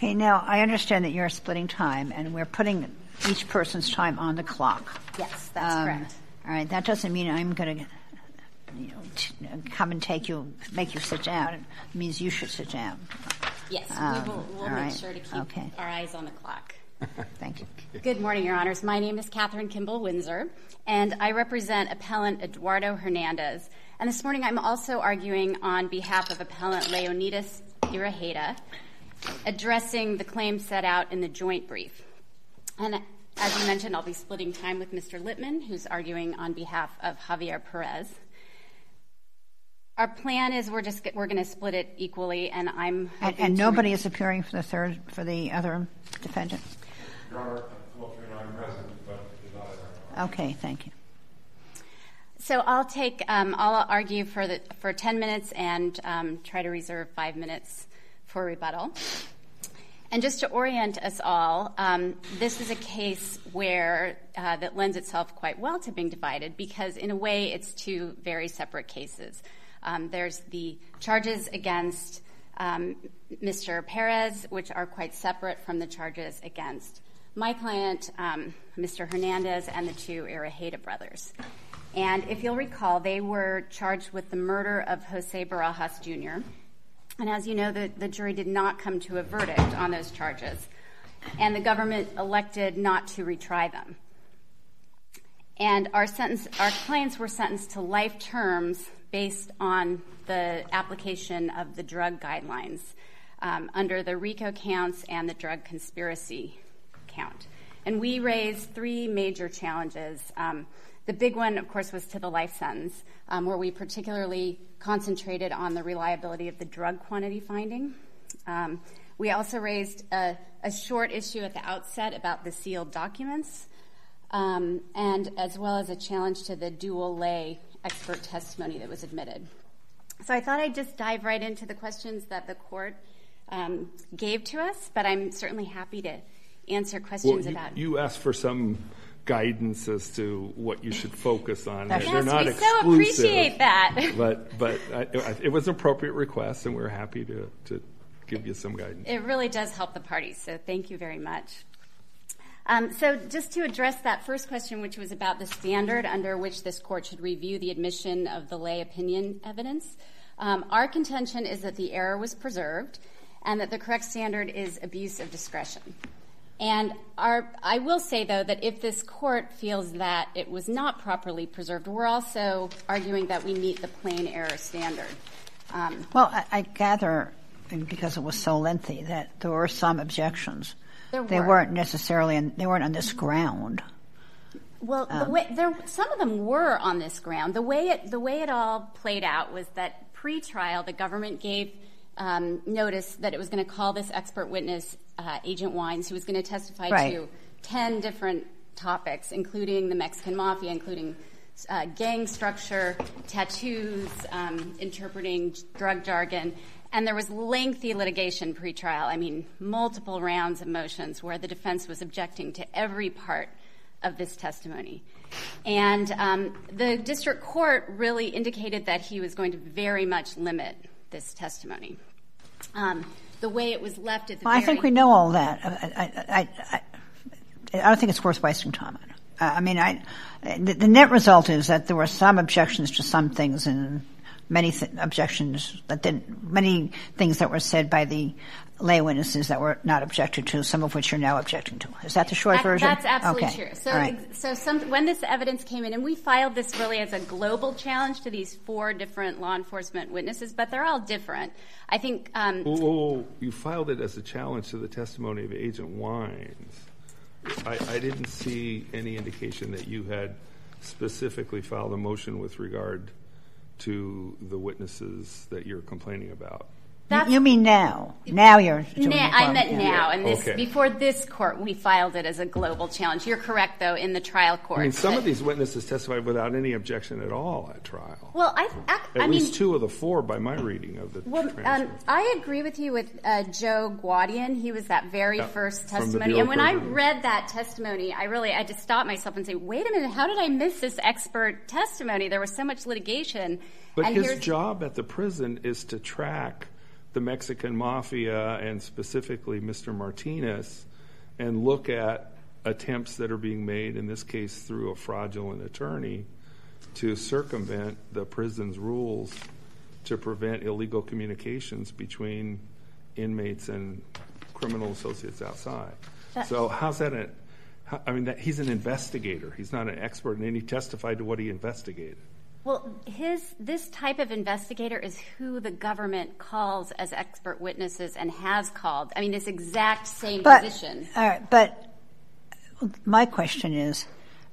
Okay, now I understand that you're splitting time, and we're putting each person's time on the clock. Yes, that's correct. All right, that doesn't mean I'm going to come and make you sit down. It means you should sit down. Yes, we'll make sure to keep our eyes on the clock. Thank you. Good morning, Your Honors. My name is Catherine Kimball Windsor, and I represent Appellant Eduardo Hernandez. And this morning I'm also arguing on behalf of Appellant Leonidas Iraheta, addressing the claims set out in the joint brief. And as you mentioned, I'll be splitting time with Mr. Littman, who's arguing on behalf of Javier Perez. Our plan is we're going to split it equally, and and nobody is appearing for the other defendant. Your Honor, I'm present, but is not. Okay, thank you. So I'll argue for 10 minutes and try to reserve 5 minutes for rebuttal. And just to orient us all, this is a case where that lends itself quite well to being divided because, in a way, it's two very separate cases. There's the charges against Mr. Perez, which are quite separate from the charges against my client, Mr. Hernandez, and the two Iraheta brothers. And if you'll recall, they were charged with the murder of Jose Barajas Jr., and as you know, the jury did not come to a verdict on those charges, and the government elected not to retry them. And our clients were sentenced to life terms based on the application of the drug guidelines under the RICO counts and the drug conspiracy count. And we raised three major challenges. The big one, of course, was to the life sentence, where we particularly concentrated on the reliability of the drug quantity finding. We also raised a short issue at the outset about the sealed documents, and as well as a challenge to the dual lay expert testimony that was admitted. So I thought I'd just dive right into the questions that the court gave to us, but I'm certainly happy to answer questions about. You asked for some guidance as to what you should focus on. Yes, they're not we exclusive, so appreciate that. But it was an appropriate request, and we're happy to give you some guidance. It really does help the parties, so thank you very much. So just to address that first question, which was about the standard under which this court should review the admission of the lay opinion evidence, our contention is that the error was preserved and that the correct standard is abuse of discretion. And I will say, though, that if this court feels that it was not properly preserved, we're also arguing that we meet the plain error standard. Well, I gather, because it was so lengthy, that there were some objections. They weren't necessarily, they weren't on this ground. Well, some of them were on this ground. The way it all played out was that pre-trial, the government gave notice that it was going to call this expert witness, Agent Wines, who was going to testify to 10 different topics, including the Mexican mafia, including gang structure, tattoos, interpreting drug jargon. And there was lengthy litigation pre-trial. I mean, multiple rounds of motions where the defense was objecting to every part of this testimony. And the district court really indicated that he was going to very much limit this testimony. The way it was left at the I think we know all that. I don't think it's worth wasting time on. The net result is that there were some objections to some things and many things that were said by the lay witnesses that were not objected to, some of which you're now objecting to. Is that the short version? That's absolutely true. So, when this evidence came in, and we filed this really as a global challenge to these 4 different law enforcement witnesses, but they're all different. I think. You filed it as a challenge to the testimony of Agent Wines. I didn't see any indication that you had specifically filed a motion with regard to the witnesses that you're complaining about. You mean now? Now you're doing it. I meant now. And before this court, we filed it as a global challenge. You're correct, though, in the trial court. I mean, some of these witnesses testified without any objection at all at trial. Well, at least 2 of the 4 by my reading of the transcript. I agree with you with Joe Guadian. He was that very first testimony. And when I read that testimony, I just stopped myself and say, wait a minute, how did I miss this expert testimony? There was so much litigation. But his job at the prison is to track the Mexican mafia and specifically Mr. Martinez and look at attempts that are being made, in this case through a fraudulent attorney, to circumvent the prison's rules to prevent illegal communications between inmates and criminal associates outside. So how's that? He's an investigator. He's not an expert, and he testified to what he investigated. Well, this type of investigator is who the government calls as expert witnesses and has called. I mean, this exact same position. All right, but my question is,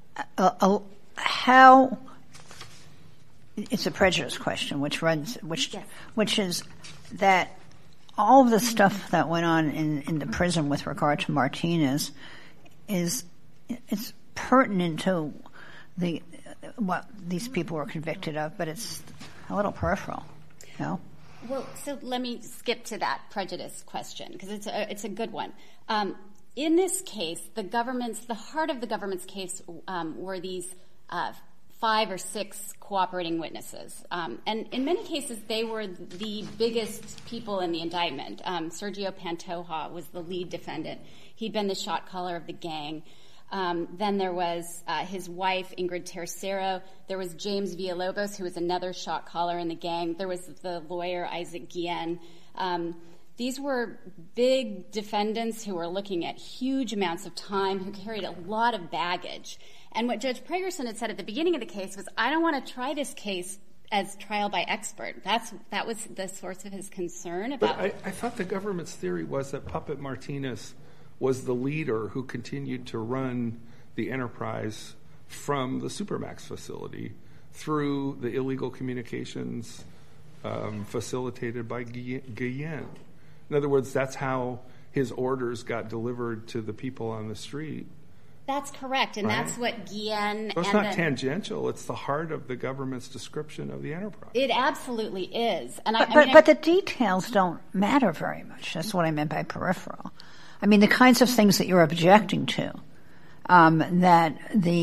how? It's a prejudice question, which is that all of the stuff that went on in the prison with regard to Martinez is pertinent to what these people were convicted of, but it's a little peripheral, you know? Well, so let me skip to that prejudice question because it's a good one. In this case, the heart of the government's case were these 5 or 6 cooperating witnesses. And in many cases, they were the biggest people in the indictment. Sergio Pantoja was the lead defendant. He'd been the shot caller of the gang. Then there was his wife, Ingrid Tercero. There was James Villalobos, who was another shot caller in the gang. There was the lawyer, Isaac Guillen. These were big defendants who were looking at huge amounts of time, who carried a lot of baggage. And what Judge Pragerson had said at the beginning of the case was, I don't want to try this case as trial by expert. That was the source of his concern about. But I thought the government's theory was that Puppet Martinez was the leader who continued to run the enterprise from the Supermax facility through the illegal communications facilitated by Guillen. In other words, that's how his orders got delivered to the people on the street. That's correct, and that's what Guillen... So it's not tangential. It's the heart of the government's description of the enterprise. It absolutely is. And but the details don't matter very much. That's what I meant by peripheral. I mean, the kinds of things that you're objecting to, that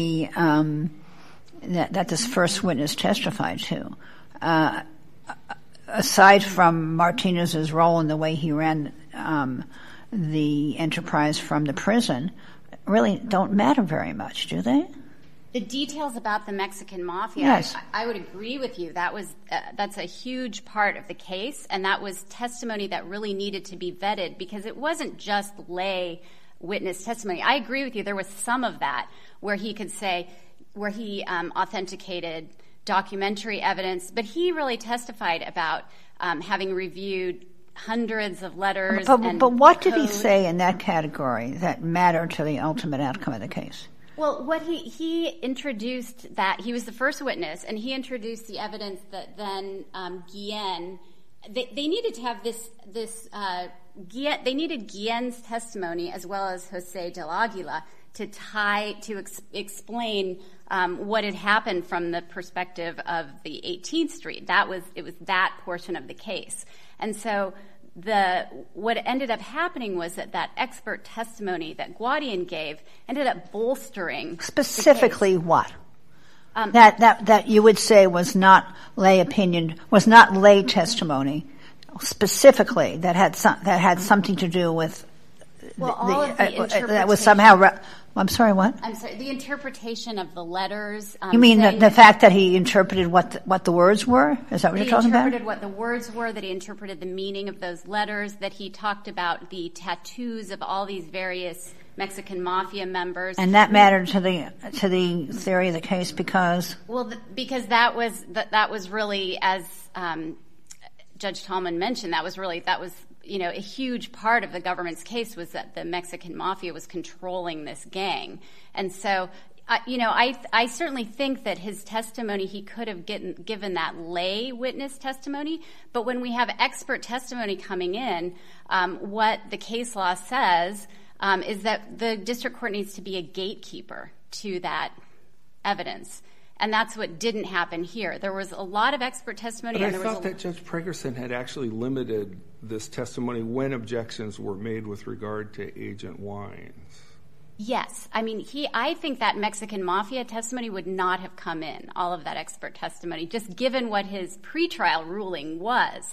this first witness testified to, aside from Martinez's role in the way he ran the enterprise from the prison, really don't matter very much, do they? The details about the Mexican mafia, yes. I would agree with you. That's a huge part of the case, and that was testimony that really needed to be vetted because it wasn't just lay witness testimony. I agree with you. There was some of that where he authenticated documentary evidence, but he really testified about having reviewed hundreds of letters. But what did he say in that category that mattered to the ultimate outcome of the case? Well, what he introduced that he was the first witness, and he introduced the evidence that then Guillen. They needed to have they needed Guillen's testimony as well as Jose del Aguila to explain what had happened from the perspective of the 18th Street. It was that portion of the case. And so what ended up happening was that expert testimony that Guardian gave ended up bolstering specifically the case. What? That you would say was not lay opinion, was not lay testimony, specifically that had something to do with all of the interpretation. That was somehow. I'm sorry, what? I'm sorry, the interpretation of the letters. You mean the fact that he interpreted what the words were? Is that what you're talking about? He interpreted what the words were, that he interpreted the meaning of those letters, that he talked about the tattoos of all these various Mexican mafia members. And that mattered to the theory of the case because? Well, because that was really, as Judge Tallman mentioned, that was a huge part of the government's case was that the Mexican mafia was controlling this gang. And so, I certainly think that his testimony, he could have given that lay witness testimony. But when we have expert testimony coming in, what the case law says is that the district court needs to be a gatekeeper to that evidence. And that's what didn't happen here. There was a lot of expert testimony. But I thought that Judge Pragerson had actually limited this testimony when objections were made with regard to Agent Wines. Yes. I mean, I think that Mexican mafia testimony would not have come in, all of that expert testimony, just given what his pretrial ruling was.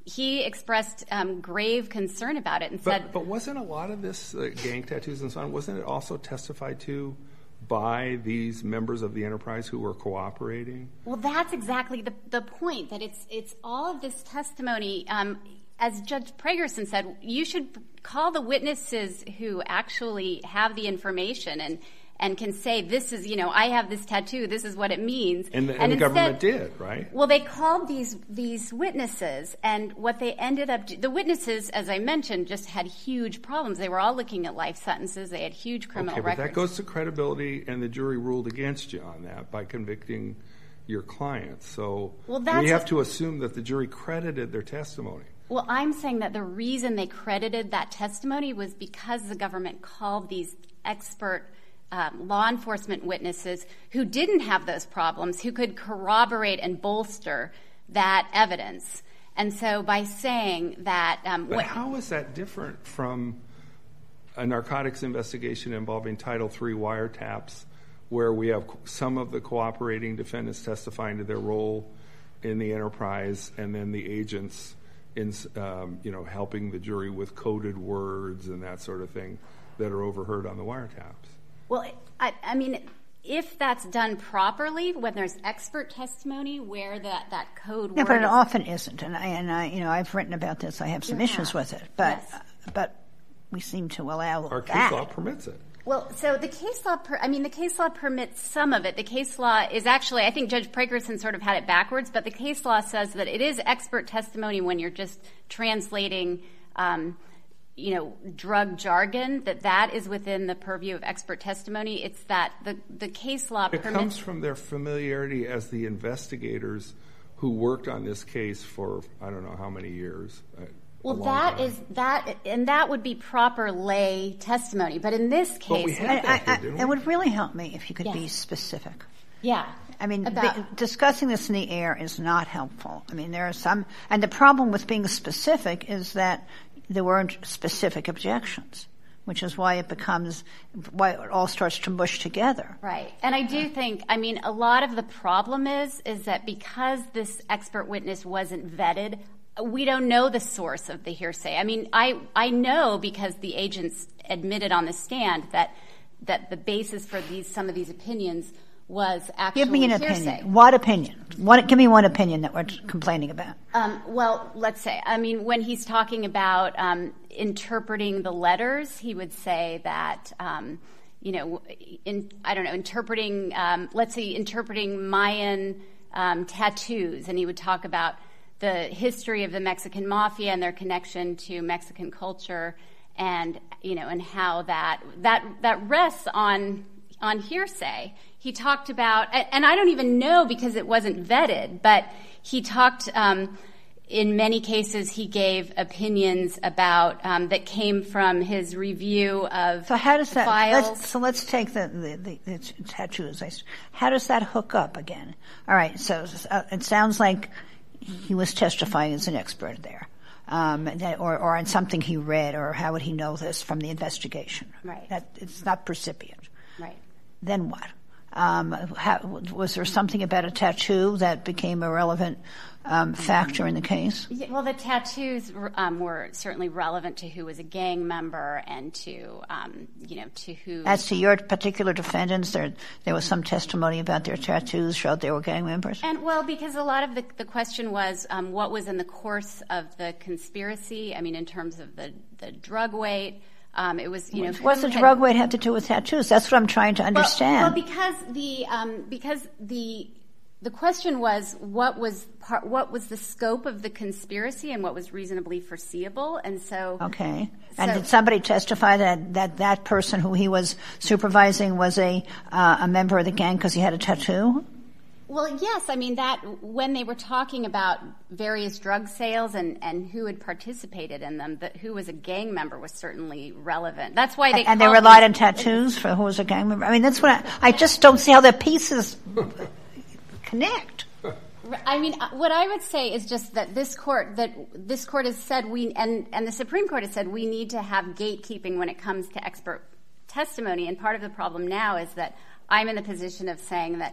he expressed grave concern about it and said... But wasn't a lot of this gang tattoos and so on, wasn't it also testified to by these members of the enterprise who were cooperating? Well, that's exactly the point, that it's all of this testimony. As Judge Pragerson said, you should call the witnesses who actually have the information and can say, this is, I have this tattoo, this is what it means. And the government did, right? Well, they called these witnesses, and what they ended up the witnesses, as I mentioned, just had huge problems. They were all looking at life sentences. They had huge criminal records. But that goes to credibility, and the jury ruled against you on that by convicting your client. So we have to assume that the jury credited their testimony. Well, I'm saying that the reason they credited that testimony was because the government called these expert law enforcement witnesses who didn't have those problems, who could corroborate and bolster that evidence. And so by saying that... But how is that different from a narcotics investigation involving Title III wiretaps, where we have some of the cooperating defendants testifying to their role in the enterprise, and then the agents in helping the jury with coded words and that sort of thing that are overheard on the wiretaps? Well, I mean, if that's done properly, when there's expert testimony where that code word... Yeah, but it often isn't. And I've written about this. I have some issues with it. But Yes. But we seem to allow Our that. case law permits it. Well, so the case law permits some of it. The case law is actually, I think Judge Pragerson sort of had it backwards, but the case law says that it is expert testimony when you're just translating drug jargon, that is within the purview of expert testimony. It's that the case law permits... It comes from their familiarity as the investigators who worked on this case for I don't know how many years. Well, that would be proper lay testimony. But in this case... But we had that here, didn't we? It would really help me if you could be specific. Yeah. I mean, discussing this in the air is not helpful. I mean, there are some... And the problem with being specific is that there weren't specific objections, which is why it all starts to mush together. Right. And I do think, a lot of the problem is that because this expert witness wasn't vetted, we don't know the source of the hearsay. I mean, I know because the agents admitted on the stand that the basis for some of these opinions was actually Give me an hearsay. opinion. What opinion? Give me one opinion that we're complaining about. Well, let's say, when he's talking about interpreting the letters, he would say that, interpreting Mayan tattoos, and he would talk about the history of the Mexican mafia and their connection to Mexican culture, and how that rests on hearsay. He talked about, and I don't even know because it wasn't vetted, but he talked, in many cases, he gave opinions about, that came from his review of So how does that, files. let's take the tattoos. How does that hook up again? All right, so it sounds like he was testifying as an expert there. Or on something he read, or how would he know this from the investigation? Right. It's not precipient. Right. Then what? Was there something about a tattoo that became a relevant factor in the case? Yeah, well, the tattoos were certainly relevant to who was a gang member and to who. As to your particular defendants, there was some testimony about their tattoos showed they were gang members? And because a lot of the question was what was in the course of the conspiracy. In terms of the drug weight. It was, What's the drug weight have to do with tattoos? That's what I'm trying to understand. Well, because the question was what was the scope of the conspiracy and what was reasonably foreseeable, and so. Okay. And did somebody testify that person who he was supervising was a member of the gang because he had a tattoo? Well, yes. That when they were talking about various drug sales and who had participated in them, who was a gang member was certainly relevant. That's why they relied on tattoos for who was a gang member. That's what I just don't see how the pieces connect. What I would say is just that this court has said and the Supreme Court has said we need to have gatekeeping when it comes to expert testimony, and part of the problem now is that I'm in the position of saying that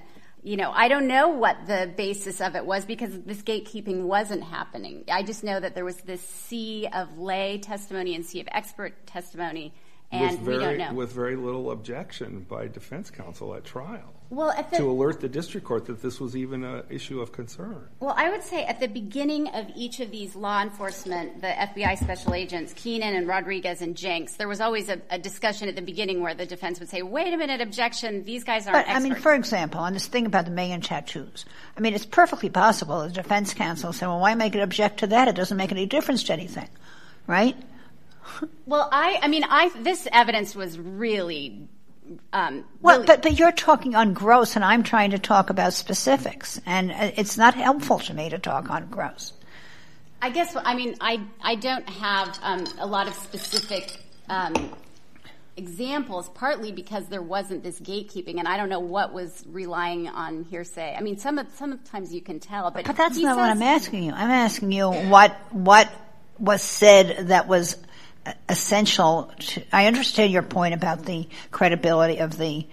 I don't know what the basis of it was because this gatekeeping wasn't happening. I just know that there was this sea of lay testimony and sea of expert testimony, and we don't know. With very little objection by defense counsel at trial. Well, to alert the district court that this was even an issue of concern. Well, I would say at the beginning of each of these law enforcement, the FBI special agents, Keenan and Rodriguez and Jenks, there was always a discussion at the beginning where the defense would say, wait a minute, objection, these guys aren't experts. I mean, for example, on this thing about the million tattoos, I mean, it's perfectly possible the defense counsel said, well, why make it object to that? It doesn't make any difference to anything, right? Well, this evidence was really... But you're talking on gross, and I'm trying to talk about specifics, and it's not helpful to me to talk on gross. I guess, I don't have a lot of specific examples, partly because there wasn't this gatekeeping, and I don't know what was relying on hearsay. I mean, sometimes you can tell, but that's not what I'm asking you. I'm asking you what was said that was essential to, I understand your point about the credibility of the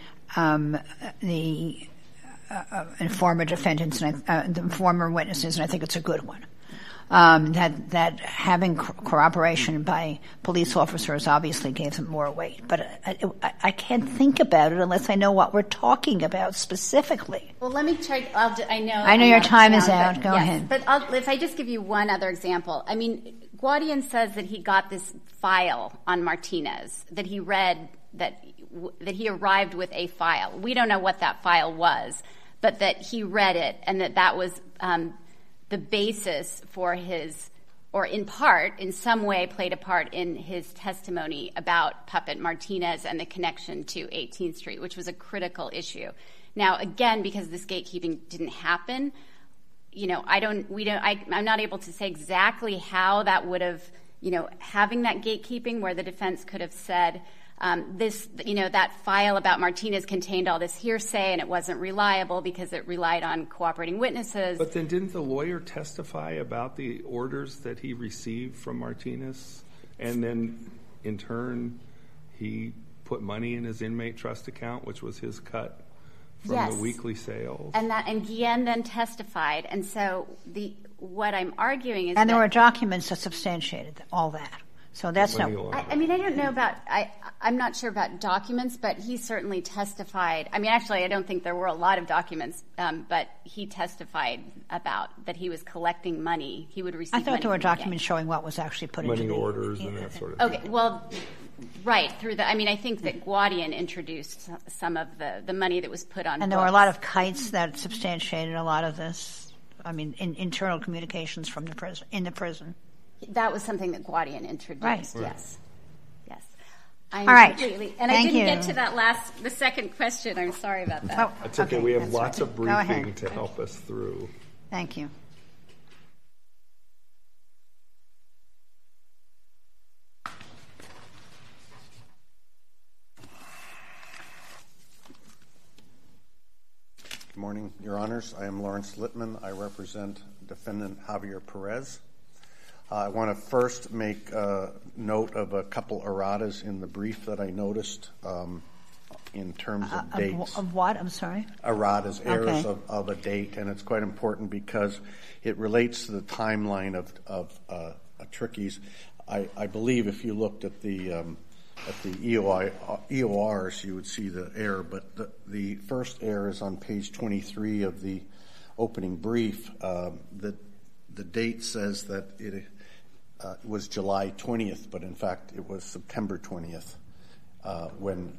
informer defendants and the informer witnesses, and I think it's a good one. That having corroboration by police officers obviously gave them more weight, but I can't think about it unless I know what we're talking about specifically. Well, let me try. I know your time is out. Go ahead. But if I just give you one other example, I mean, Guadian says that he got this file on Martinez, that he read, that he arrived with a file. We don't know what that file was, but that he read it, and that was the basis for his, or in part, in some way played a part in his testimony about Puppet Martinez and the connection to 18th Street, which was a critical issue. Now, again, because this gatekeeping didn't happen, I'm not able to say exactly how that would have, having that gatekeeping where the defense could have said, that file about Martinez contained all this hearsay and it wasn't reliable because it relied on cooperating witnesses. But then didn't the lawyer testify about the orders that he received from Martinez? And then, in turn, he put money in his inmate trust account, which was his cut from the weekly sales. And Guillen then testified. And so what I'm arguing is and there were documents that substantiated all that. So that's not... I don't know about... I'm not sure about documents, but he certainly testified. I mean, actually, I don't think there were a lot of documents, but he testified about that he was collecting money. He would receive money. I thought there were documents showing what was actually put into the... Money orders and that sort of thing. Okay, well... Right, I think that Guadian introduced some of the money that was put on and there were a lot of kites that substantiated a lot of this. I mean, internal communications from the prison, in the prison. That was something that Guadian introduced, right. Yes. All right. Completely, and I didn't get to the second question. I'm sorry about that. Oh, that's okay. We have lots of briefing to help us through. Thank you. Good morning, Your Honors. I am Lawrence Littman. I represent Defendant Javier Perez. I want to first make note of a couple erratas in the brief that I noticed in terms of dates. Of what? I'm sorry? Erratas, errors of a date, and it's quite important because it relates to the timeline of Tricky's. I believe if you looked at the EORs, you would see the error, but the first error is on page 23 of the opening brief. The date says that it was July 20th, but in fact it was September 20th when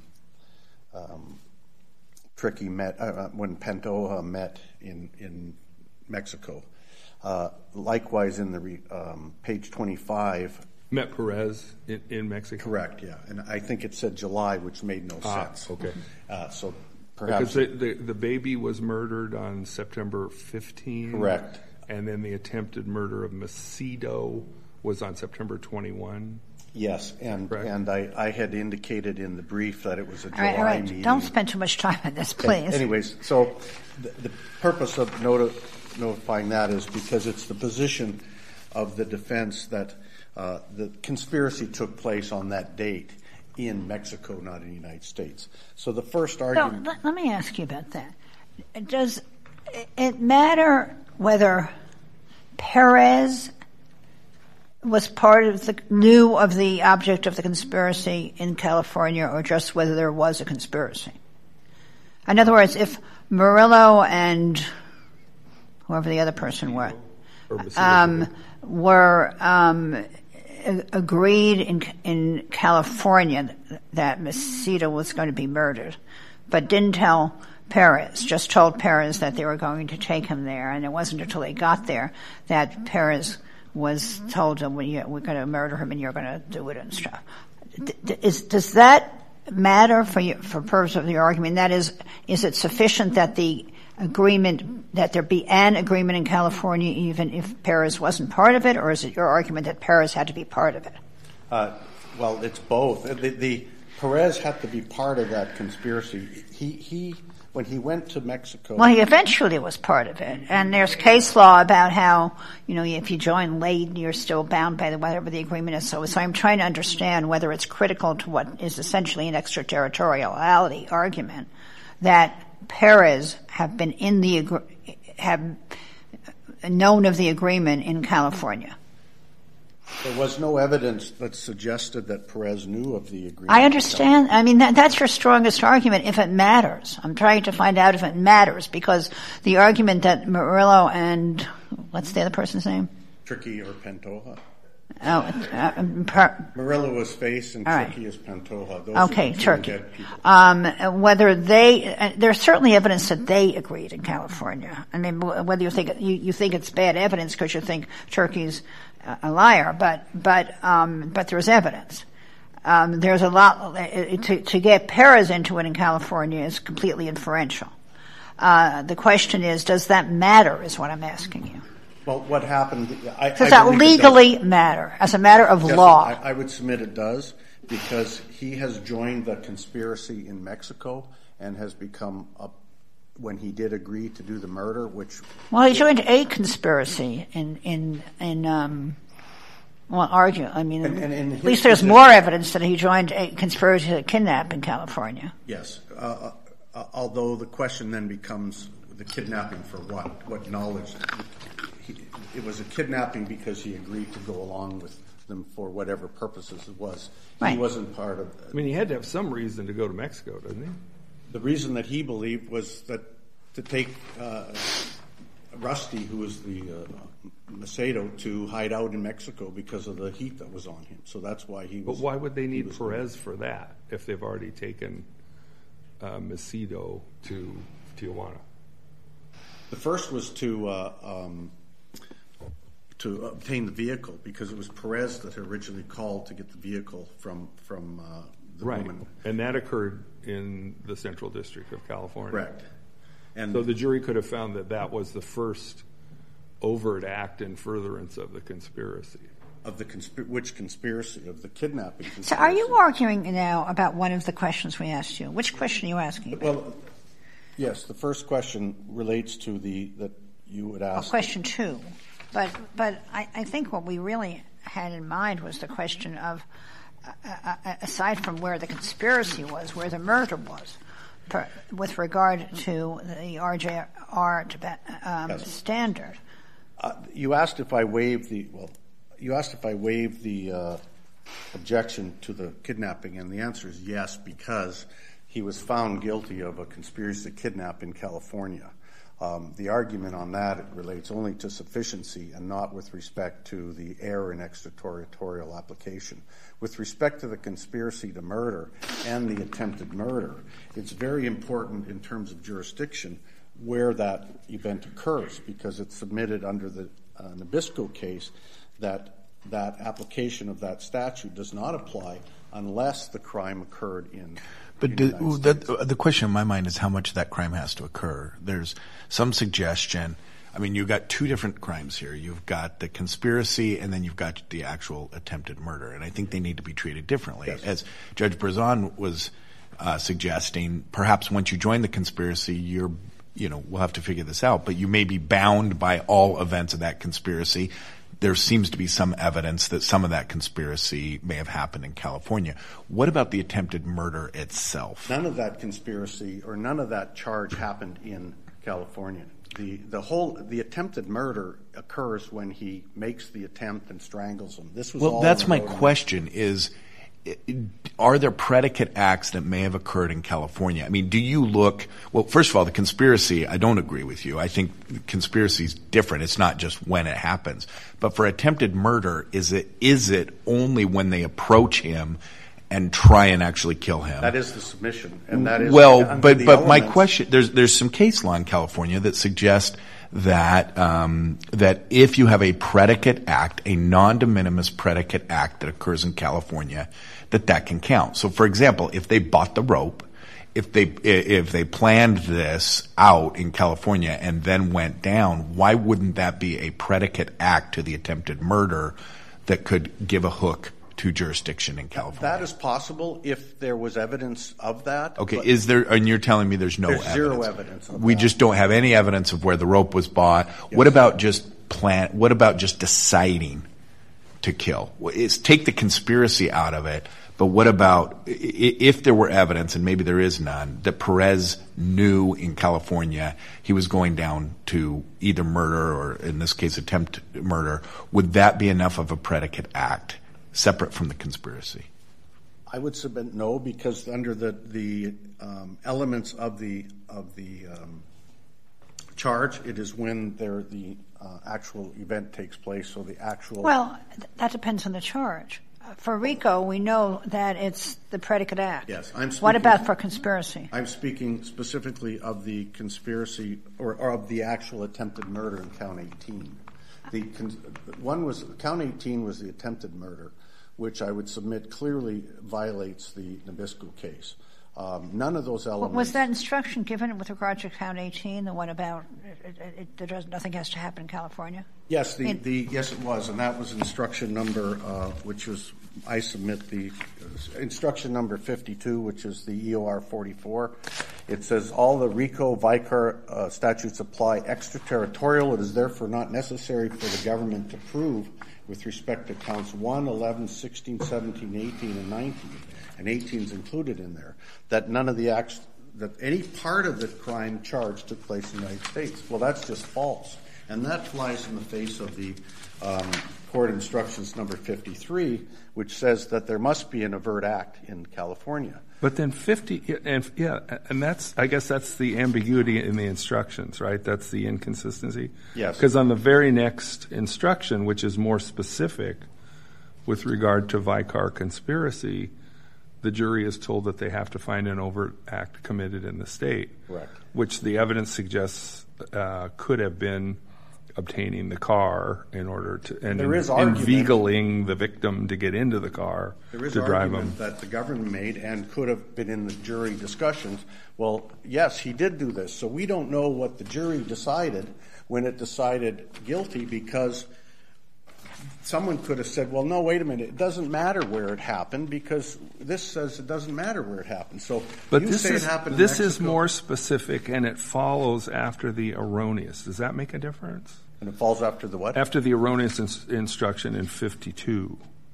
Tricky met, when Pantoja met in Mexico. Likewise, in the page 25. Met Perez in Mexico? Correct, yeah. And I think it said July, which made no sense. Okay. So perhaps... Because the baby was murdered on September 15. Correct. And then the attempted murder of Macedo was on September 21. Yes, and I had indicated in the brief that it was a July meeting. Don't spend too much time on this, please. Anyways, so the purpose of notifying that is because it's the position of the defense that the conspiracy took place on that date in Mexico, not in the United States. So the first argument... Let me ask you about that. Does it matter whether Perez knew of the object of the conspiracy in California, or just whether there was a conspiracy? In other words, if Murillo and whoever the other person were agreed in California that Macedo was going to be murdered, but didn't tell Perez, just told Perez that they were going to take him there, and it wasn't until they got there that Perez was told them, we're going to murder him and you're going to do it and stuff. Does that matter for purpose of the argument? That is it sufficient that that there be an agreement in California even if Perez wasn't part of it, or is it your argument that Perez had to be part of it? Well, it's both. The Perez had to be part of that conspiracy. He when he went to Mexico... Well, he eventually was part of it. And there's case law about how, if you join late, you're still bound by whatever the agreement is. So I'm trying to understand whether it's critical to what is essentially an extraterritoriality argument that Perez have known of the agreement in California. There was no evidence that suggested that Perez knew of the agreement. I understand. I mean, that's your strongest argument if it matters. I'm trying to find out if it matters, because the argument that Murillo and, what's the other person's name? Tricky or Pantoja. Murillo was Face and Tricky is Pantoja. Those okay, Turkey. Whether there's certainly evidence that they agreed in California. I mean, whether you think it's bad evidence because you think Turkey's a liar, but there's evidence. There's a lot to get Perez into it in California is completely inferential. The question is, does that matter? Is what I'm asking you. Well, what happened? Does that legally matter as a matter of law? I would submit it does, because he has joined the conspiracy in Mexico and has become when he did agree to do the murder, which... Well, he joined a conspiracy argue. I mean, at least there's more evidence that he joined a conspiracy to kidnap in California. Yes. Although the question then becomes the kidnapping for what? What knowledge? It was a kidnapping because he agreed to go along with them for whatever purposes it was. Right. He wasn't part of... I mean, he had to have some reason to go to Mexico, didn't he? The reason that he believed was that to take Rusty, who was the Macedo, to hide out in Mexico because of the heat that was on him. So that's why he was... But why would they need Perez for that if they've already taken Macedo to Tijuana? The first was to obtain the vehicle, because it was Perez that originally called to get the vehicle from the woman. And that occurred in the Central District of California. Correct. And so the jury could have found that was the first overt act in furtherance of the conspiracy. Of which conspiracy? Of the kidnapping conspiracy. So are you arguing now about one of the questions we asked you? Which question are you asking about? Well, yes, the first question relates to that you would ask. Well, question 2. But I think what we really had in mind was the question of, aside from where the conspiracy was, where the murder was, with regard to the RJR standard. You asked if I waived the objection to the kidnapping, and the answer is yes, because he was found guilty of a conspiracy to kidnap in California. The argument on that relates only to sufficiency and not with respect to the error in extraterritorial application. With respect to the conspiracy to murder and the attempted murder, it's very important in terms of jurisdiction where that event occurs, because it's submitted under the Nabisco case that application of that statute does not apply unless the crime occurred in... But the question in my mind is how much that crime has to occur. There's some suggestion. I mean, you've got two different crimes here. You've got the conspiracy, and then you've got the actual attempted murder. And I think they need to be treated differently. Yes. As Judge Berzon was suggesting, perhaps once you join the conspiracy, we'll have to figure this out, but you may be bound by all events of that conspiracy. There seems to be some evidence that some of that conspiracy may have happened in California. What about the attempted murder itself? None of that conspiracy or none of that charge happened in California. The attempted murder occurs when he makes the attempt and strangles him. This was all that's my question is, are there predicate acts that may have occurred in California? I mean, do you look – well, first of all, the conspiracy, I don't agree with you. I think conspiracy is different. It's not just when it happens. But for attempted murder, is it only when they approach him and try and actually kill him? That is the submission. And that is but my question – there's some case law in California that suggests that that if you have a predicate act, a non-de minimis predicate act that occurs in California, that can count. So, for example, if they bought the rope, if they planned this out in California and then went down, why wouldn't that be a predicate act to the attempted murder that could give a hook to jurisdiction in California? That is possible if there was evidence of that. Okay, is there? And you're telling me there's no evidence? Zero evidence. We just don't have any evidence of where the rope was bought. Yes. What about just deciding to kill? Take the conspiracy out of it. But what about if there were evidence, and maybe there is none, that Perez knew in California he was going down to either murder or, in this case, attempt murder? Would that be enough of a predicate act separate from the conspiracy? I would submit no, because under the elements of the charge, it is when the actual event takes place. So the actual. Well, that depends on the charge. For RICO, we know that it's the predicate act. Yes, what about for conspiracy? I'm speaking specifically of the conspiracy or of the actual attempted murder in Count 18. Count 18 was the attempted murder, which I would submit clearly violates the Nabisco case. None of those elements. Was that instruction given with regard to Count 18, the one about nothing has to happen in California? Yes, yes, it was, and that was instruction number, which was I submit the instruction number 52, which is the EOR 44. It says all the RICO Vicar statutes apply extraterritorial. It is therefore not necessary for the government to prove with respect to counts 1, 11, 16, 17, 18, and 19, and 18 is included in there, that none of the acts, that any part of the crime charged took place in the United States. Well, that's just false. And that flies in the face of the court instructions number 53, which says that there must be an overt act in California. But then 50, and that's, I guess that's the ambiguity in the instructions, right? That's the inconsistency? Yes. Because on the very next instruction, which is more specific with regard to Vicar conspiracy, the jury is told that they have to find an overt act committed in the state. Correct. Which the evidence suggests could have been obtaining the car in order to, and inveigling the victim to get into the car to drive him. There is argument that the government made and could have been in the jury discussions. Well, yes, he did do this. So we don't know what the jury decided when it decided guilty, because someone could have said, well, no, wait a minute, it doesn't matter where it happened because this says it doesn't matter where it happened. So but you this say is, it happened in this Mexico. is more specific, and it follows after the erroneous. Does that make a difference? And it falls after the what? After the erroneous instruction in 52.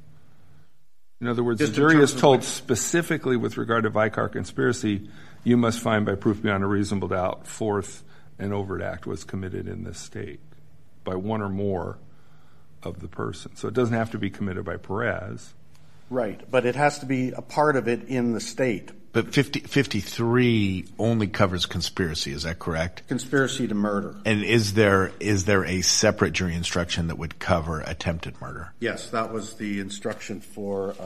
In other words, Just the jury is told specifically with regard to Vicar conspiracy, you must find by proof beyond a reasonable doubt, fourth, an overt act was committed in this state by one or more of the person. So it doesn't have to be committed by Perez. Right, but it has to be a part of it in the state. But 53 only covers conspiracy, is that correct? Conspiracy to murder. And is there a separate jury instruction that would cover attempted murder? Yes, that was the instruction for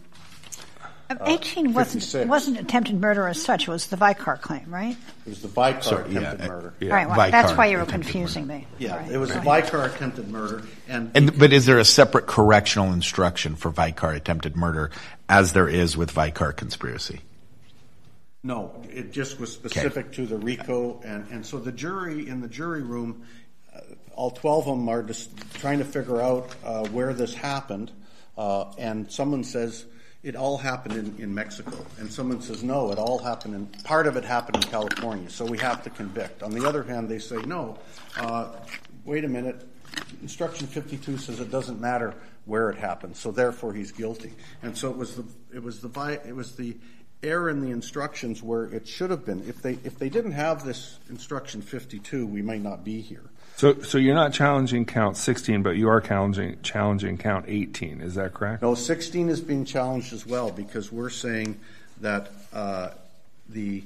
18 wasn't attempted murder as such. It was the Vicar claim, right? It was the Vicar attempted murder. Yeah. Right, well, that's why you were confusing me. Yeah, right. It was the Vicar attempted murder. But is there a separate correctional instruction for Vicar attempted murder as there is with Vicar conspiracy? No, it just was specific to the RICO. And so the jury, in the jury room, all 12 of them are just trying to figure out where this happened. And someone says, it all happened in Mexico. And someone says, no, it all happened part of it happened in California, so we have to convict. On the other hand, they say, no, wait a minute, instruction 52 says it doesn't matter where it happened, so therefore he's guilty. And so it was the error in the instructions where it should have been. If they didn't have this instruction 52, we might not be here. So you're not challenging count 16, but you are challenging count 18. Is that correct? No, 16 is being challenged as well because we're saying that the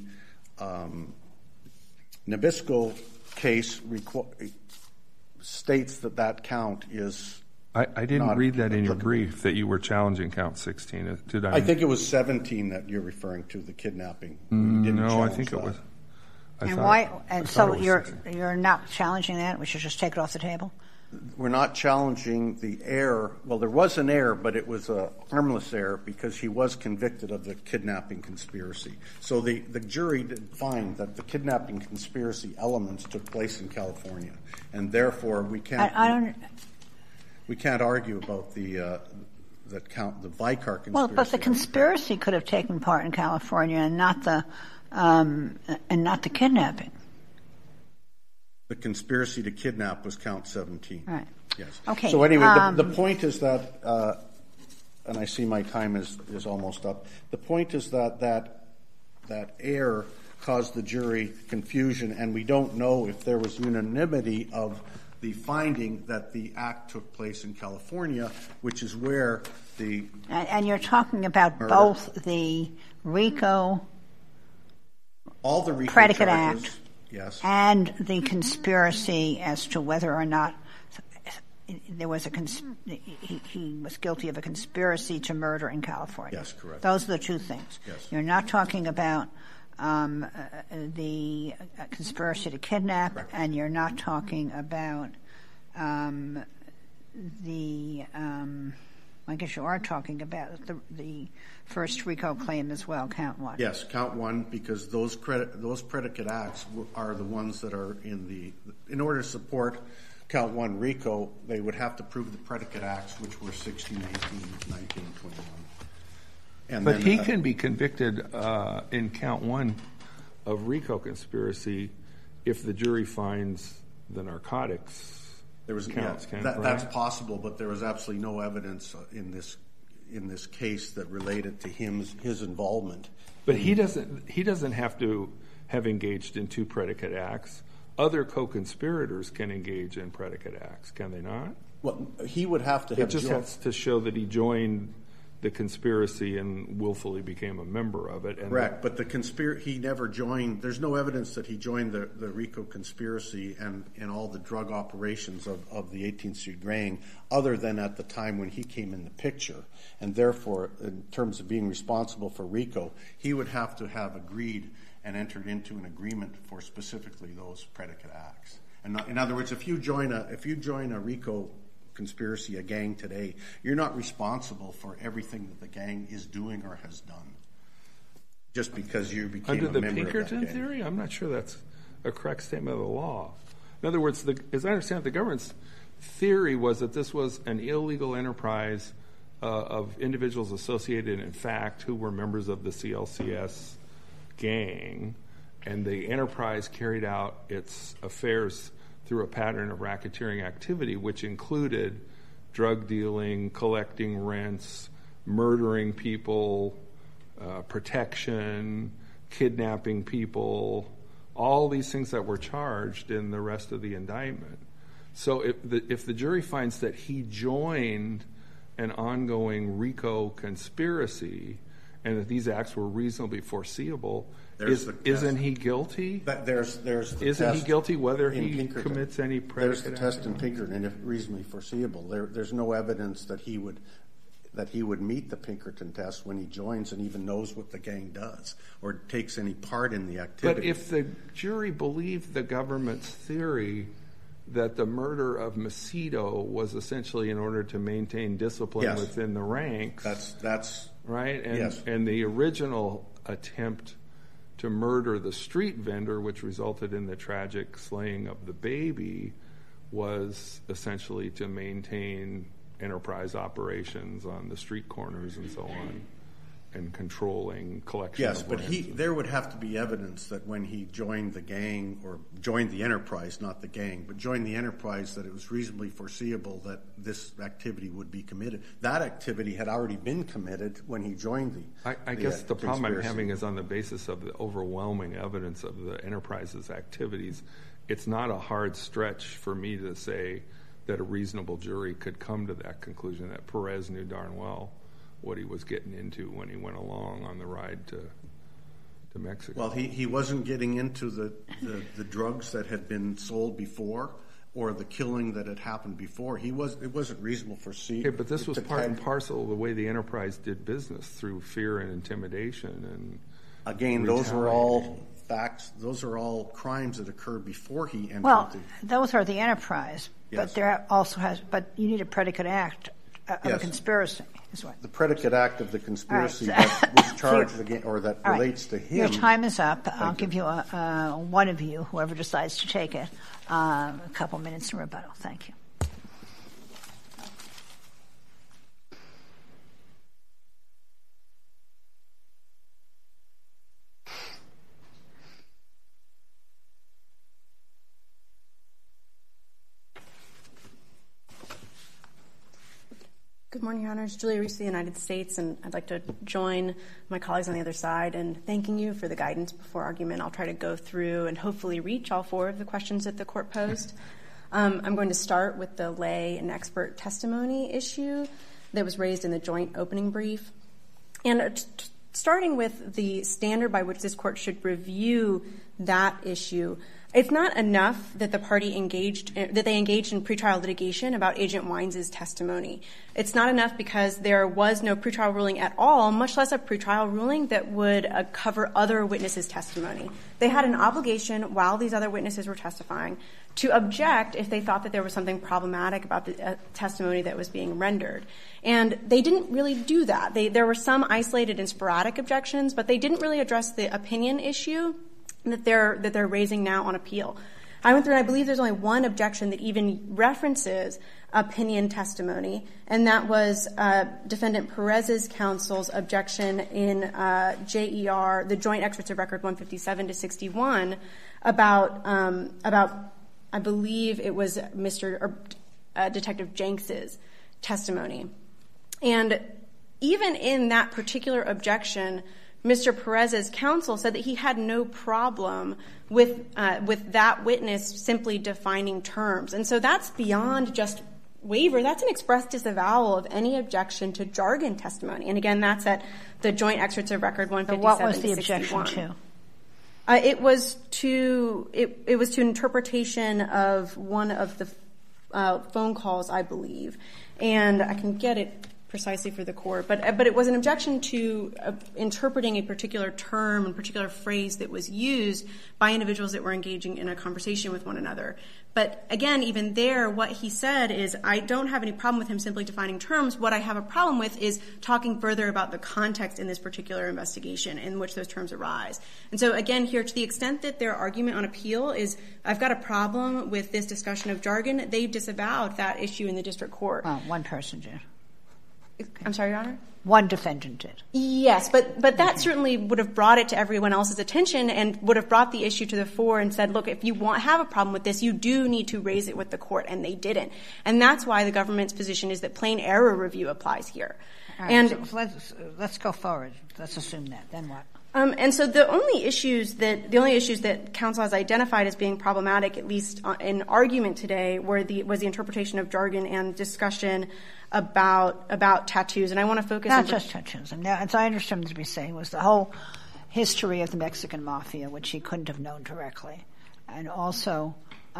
Nabisco case states that count is. I didn't read that in your brief that you were challenging count 16. Did I? I think it was 17 that you're referring to, the kidnapping. No, I think it was. And why? And so you're not challenging that? We should just take it off the table? We're not challenging the error. Well, there was an error, but it was a harmless error because he was convicted of the kidnapping conspiracy. So the jury did find that the kidnapping conspiracy elements took place in California, and therefore we can't. We can't argue about the Vicar conspiracy. Well, but the conspiracy could have taken part in California and not the kidnapping. The conspiracy to kidnap was count 17. Right. Yes. Okay. So anyway, the point is that, and I see my time is almost up. The point is that error caused the jury confusion, and we don't know if there was unanimity of the finding that the act took place in California, which is where the and you're talking about murder. Both the RICO, all the RICO predicate charges, act, yes, and the conspiracy as to whether or not there was he was guilty of a conspiracy to murder in California. Yes, correct. Those are the two things. Yes. You're not talking about the conspiracy to kidnap, correct. And you're not talking about I guess you are talking about the first RICO claim as well, count 1. Yes, count 1, because those predicate acts are the ones that are in order to support count 1 RICO, they would have to prove the predicate acts, which were 16, 18, 19, 21. But he can be convicted in count 1 of RICO conspiracy if the jury finds the narcotics counts. That's possible, but there was absolutely no evidence in this case that related to his involvement. But he doesn't have to have engaged in 2 predicate acts. Other co-conspirators can engage in predicate acts, can they not? Well, he would have to have. It just has to show that he joined the conspiracy and willfully became a member of it. Correct, but he never joined. There's no evidence that he joined the RICO conspiracy and all the drug operations of the 18th Street Gang, other than at the time when he came in the picture. And therefore, in terms of being responsible for RICO, he would have to have agreed and entered into an agreement for specifically those predicate acts. And in other words, if you join a RICO conspiracy, a gang today, you're not responsible for everything that the gang is doing or has done. Just because you became a member of that gang. Under the Pinkerton theory, I'm not sure that's a correct statement of the law. In other words, as I understand it, the government's theory was that this was an illegal enterprise of individuals associated, in fact, who were members of the CLCS gang, and the enterprise carried out its affairs through a pattern of racketeering activity, which included drug dealing, collecting rents, murdering people, protection, kidnapping people, all these things that were charged in the rest of the indictment. So if the jury finds that he joined an ongoing RICO conspiracy and that these acts were reasonably foreseeable, isn't he guilty? But isn't he guilty whether he commits any predicate There's the test in Pinkerton, and if reasonably foreseeable. There's no evidence that he would meet the Pinkerton test when he joins and even knows what the gang does or takes any part in the activity. But if the jury believed the government's theory that the murder of Macedo was essentially in order to maintain discipline within the ranks, that's right. And, yes. And the original attempt to murder the street vendor, which resulted in the tragic slaying of the baby, was essentially to maintain enterprise operations on the street corners and so on. and controlling collection Yes, of but ransom. there would have to be evidence that when he joined the gang, or joined the enterprise, not the gang, but joined the enterprise, that it was reasonably foreseeable that this activity would be committed. That activity had already been committed when he joined the I guess the problem I'm conspiracy. having is on the basis of the overwhelming evidence of the enterprise's activities. It's not a hard stretch for me to say that a reasonable jury could come to that conclusion, that Perez knew darn well what he was getting into when he went along on the ride to Mexico. Well, he wasn't getting into the drugs that had been sold before, or the killing that had happened before. It wasn't reasonable for Okay, but this was part and parcel of the way the enterprise did business, through fear and intimidation and again, those are all facts. Those are all crimes that occurred before he entered. Well, those are the enterprise, Yes. but there also but you need a predicate act of a Yes. conspiracy. Is what. The predicate act of the conspiracy All right. that was charged against, or that All right. relates to him. Your time is up. I'll you. give you one of you, whoever decides to take it, a couple minutes in rebuttal. Thank you. Good morning, Your Honors. Julia Reese of the United States, and I'd like to join my colleagues on the other side in thanking you for the guidance before argument. I'll try to go through and hopefully reach all four of the questions that the court posed. I'm going to start with the lay and expert testimony issue that was raised in the joint opening brief. And starting with the standard by which this court should review that issue, it's not enough that they engaged in pretrial litigation about Agent Wines' testimony. It's not enough because there was no pretrial ruling at all, much less a pretrial ruling that would cover other witnesses' testimony. They had an obligation while these other witnesses were testifying to object if they thought that there was something problematic about the testimony that was being rendered. And they didn't really do that. There were some isolated and sporadic objections, but they didn't really address the opinion issue that they're raising now on appeal. I went through, and I believe there's only one objection that even references opinion testimony, and that was Defendant Perez's counsel's objection in JER, the Joint Excerpts of Record 157 to 61, about I believe it was Detective Jenks's testimony. And even in that particular objection, Mr. Perez's counsel said that he had no problem with that witness simply defining terms. And so that's beyond just waiver. That's an express disavowal of any objection to jargon testimony. And again, that's at the Joint Excerpts of Record 157 What was the to 61. objection to? It was to interpretation of one of the phone calls, I believe. And I can get it precisely for the court, but it was an objection to interpreting a particular term and particular phrase that was used by individuals that were engaging in a conversation with one another. But again, even there, what he said is, I don't have any problem with him simply defining terms. What I have a problem with is talking further about the context in this particular investigation in which those terms arise. And so again, here, to the extent that their argument on appeal is, I've got a problem with this discussion of jargon, they disavowed that issue in the district court. Well, one person did. I'm sorry, Your Honor? One defendant did. Yes, but that certainly would have brought it to everyone else's attention and would have brought the issue to the fore and said, look, if you have a problem with this, you do need to raise it with the court, and they didn't. And that's why the government's position is that plain error review applies here. All right, and so let's go forward. Let's assume that. Then what? And so the only issues that counsel has identified as being problematic, at least in argument today, was the interpretation of jargon and discussion about tattoos. And I want to focus not just tattoos. And as I understand him to be saying, was the whole history of the Mexican mafia, which he couldn't have known directly, and also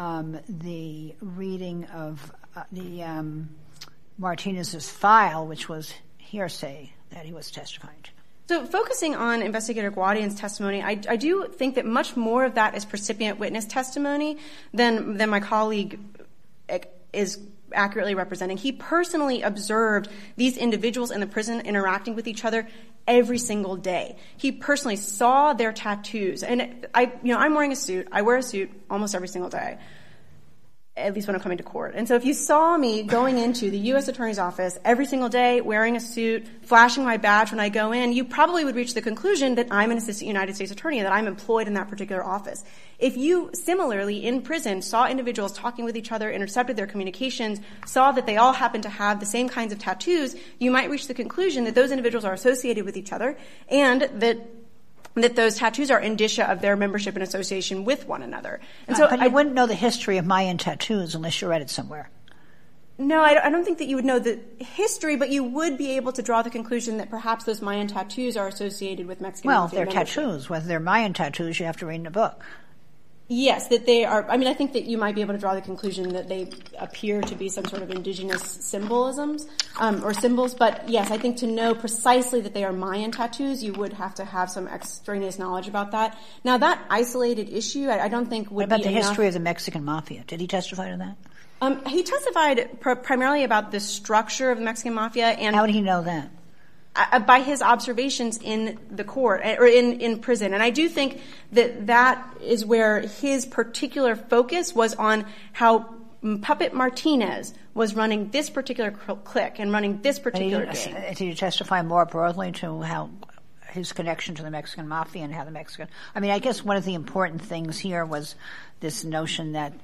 the reading of the Martinez's file, which was hearsay that he was testifying to. So focusing on Investigator Guadian's testimony, I do think that much more of that is precipient witness testimony than my colleague is accurately representing. He personally observed these individuals in the prison interacting with each other every single day. He personally saw their tattoos. And I'm wearing a suit. I wear a suit almost every single day. at least when I'm coming to court. And so if you saw me going into the U.S. Attorney's Office every single day, wearing a suit, flashing my badge when I go in, you probably would reach the conclusion that I'm an assistant United States attorney, that I'm employed in that particular office. If you similarly in prison saw individuals talking with each other, intercepted their communications, saw that they all happen to have the same kinds of tattoos, you might reach the conclusion that those individuals are associated with each other and that those tattoos are indicia of their membership and association with one another. And so but you wouldn't know the history of Mayan tattoos unless you read it somewhere. No, I don't think that you would know the history, but you would be able to draw the conclusion that perhaps those Mayan tattoos are associated with Mexican mafia they're membership. tattoos. Whether they're Mayan tattoos, you have to read in a book. Yes, that they are. I mean, I think that you might be able to draw the conclusion that they appear to be some sort of indigenous symbolisms or symbols. But yes, I think to know precisely that they are Mayan tattoos, you would have to have some extraneous knowledge about that. Now, that isolated issue, I don't think would be What about the enough. history of the Mexican mafia? Did he testify to that? He testified primarily about the structure of the Mexican mafia. And how would he know that? By his observations in the court or in prison. And I do think that is where his particular focus was on how Puppet Martinez was running this particular clique and running this particular game. Did he testify more broadly to how his connection to the Mexican mafia and how the Mexican... I mean, I guess one of the important things here was this notion that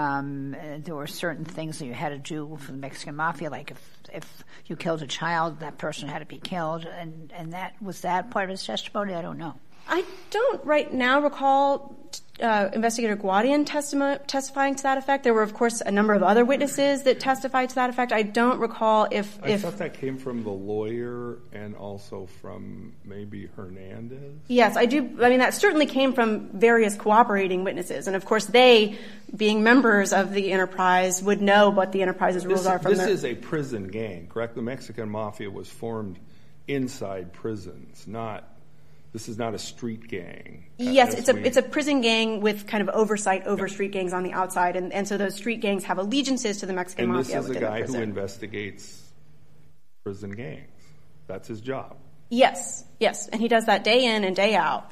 there were certain things that you had to do for the Mexican mafia, like if you killed a child, that person had to be killed, and that was that part of his testimony? I don't know. I don't right now recall Investigator Guadian testifying to that effect. There were, of course, a number of other witnesses that testified to that effect. I don't recall if... I thought that came from the lawyer and also from maybe Hernandez. Yes, I do. I mean, that certainly came from various cooperating witnesses. And, of course, they, being members of the enterprise, would know what the enterprise's rules are from This is a prison gang, correct? The Mexican mafia was formed inside prisons, This is not a street gang. Yes, it's a prison gang with kind of oversight over street gangs on the outside, and so those street gangs have allegiances to the Mexican mafia. And this is a guy who investigates prison gangs. That's his job. Yes, and he does that day in and day out.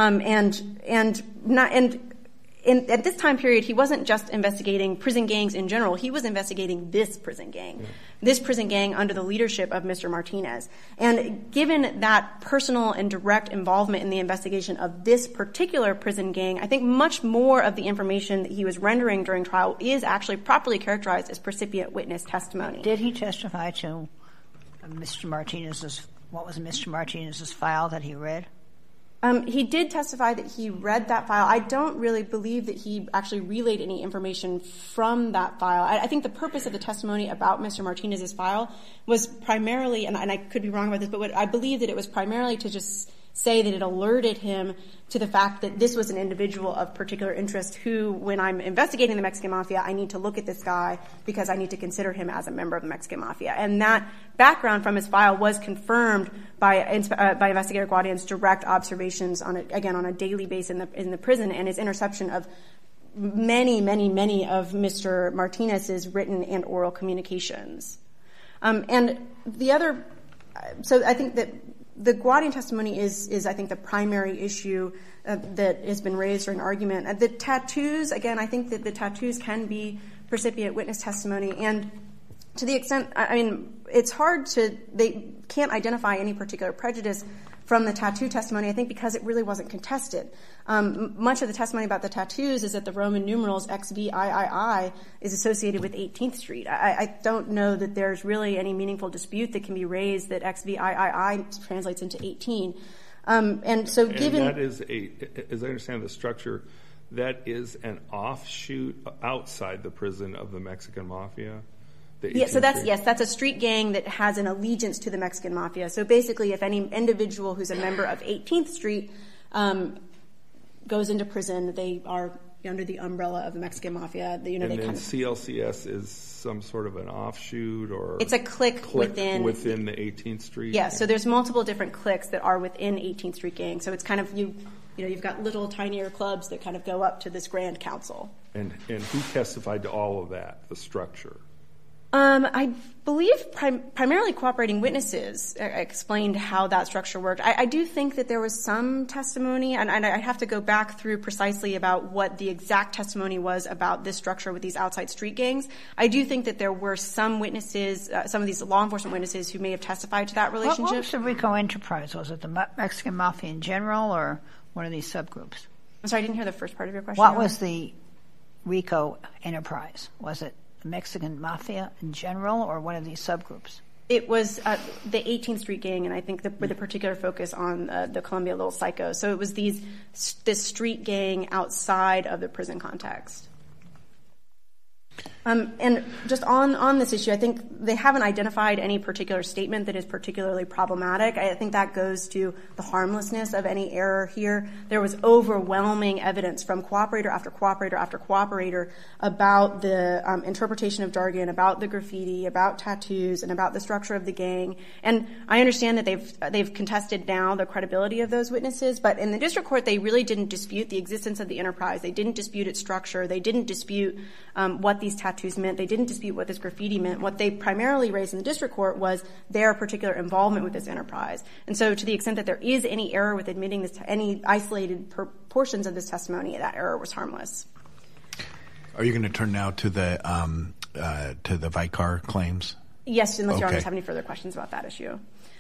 At this time period, he wasn't just investigating prison gangs in general. He was investigating this prison gang, this prison gang under the leadership of Mr. Martinez. And given that personal and direct involvement in the investigation of this particular prison gang, I think much more of the information that he was rendering during trial is actually properly characterized as precipient witness testimony. Did he testify to Mr. Martinez's, what was Mr. Martinez's file that he read? He did testify that he read that file. I don't really believe that he actually relayed any information from that file. I think the purpose of the testimony about Mr. Martinez's file was primarily, and I could be wrong about this, but I believe that it was primarily to just say that it alerted him to the fact that this was an individual of particular interest who, when I'm investigating the Mexican mafia, I need to look at this guy because I need to consider him as a member of the Mexican mafia. And that background from his file was confirmed by Investigator Guadian's direct observations on a daily basis in the prison and his interception of many of Mr. Martinez's written and oral communications. And the other, so I think that the Guadian testimony is I think, the primary issue that has been raised during argument. The tattoos, again, I think that the tattoos can be precipient witness testimony. And to the extent, I mean, it's hard they can't identify any particular prejudice from the tattoo testimony, I think, because it really wasn't contested. Much of the testimony about the tattoos is that the Roman numerals XVIII is associated with 18th Street. I don't know that there's really any meaningful dispute that can be raised that XVIII translates into 18. And so given... And that is as I understand the structure, that is an offshoot outside the prison of the Mexican mafia? Yeah, so that's a street gang that has an allegiance to the Mexican mafia. So basically, if any individual who's a member of 18th Street goes into prison, they are under the umbrella of the Mexican mafia. And then CLCS is some sort of an offshoot, or it's a clique within the 18th Street. Yeah, so there's multiple different cliques that are within 18th Street gang. So it's kind of you've got little tinier clubs that kind of go up to this grand council. And who testified to all of that, the structure? I believe primarily cooperating witnesses explained how that structure worked. I do think that there was some testimony, and I have to go back through precisely about what the exact testimony was about this structure with these outside street gangs. I do think that there were some witnesses, some of these law enforcement witnesses who may have testified to that relationship. What was the RICO enterprise? Was it the Mexican Mafia in general or one of these subgroups? I'm sorry, I didn't hear the first part of your question. What was the RICO enterprise? Was it the Mexican Mafia in general or one of these subgroups? It was the 18th Street Gang, and I think with a particular focus on the Columbia Little Psychos. So it was this street gang outside of the prison context. And just on this issue, I think they haven't identified any particular statement that is particularly problematic. I think that goes to the harmlessness of any error here. There was overwhelming evidence from cooperator after cooperator after cooperator about the interpretation of jargon, about the graffiti, about tattoos, and about the structure of the gang. And I understand that they've contested now the credibility of those witnesses, but in the district court, they really didn't dispute the existence of the enterprise. They didn't dispute its structure. They didn't dispute what these tattoos meant. They didn't dispute what this graffiti meant. What they primarily raised in the district court was their particular involvement with this enterprise. And so to the extent that there is any error with admitting this, any isolated portions of this testimony, that error was harmless. Are you going to turn now to the Vicar claims? Yes, unless Your Honors have any further questions about that issue.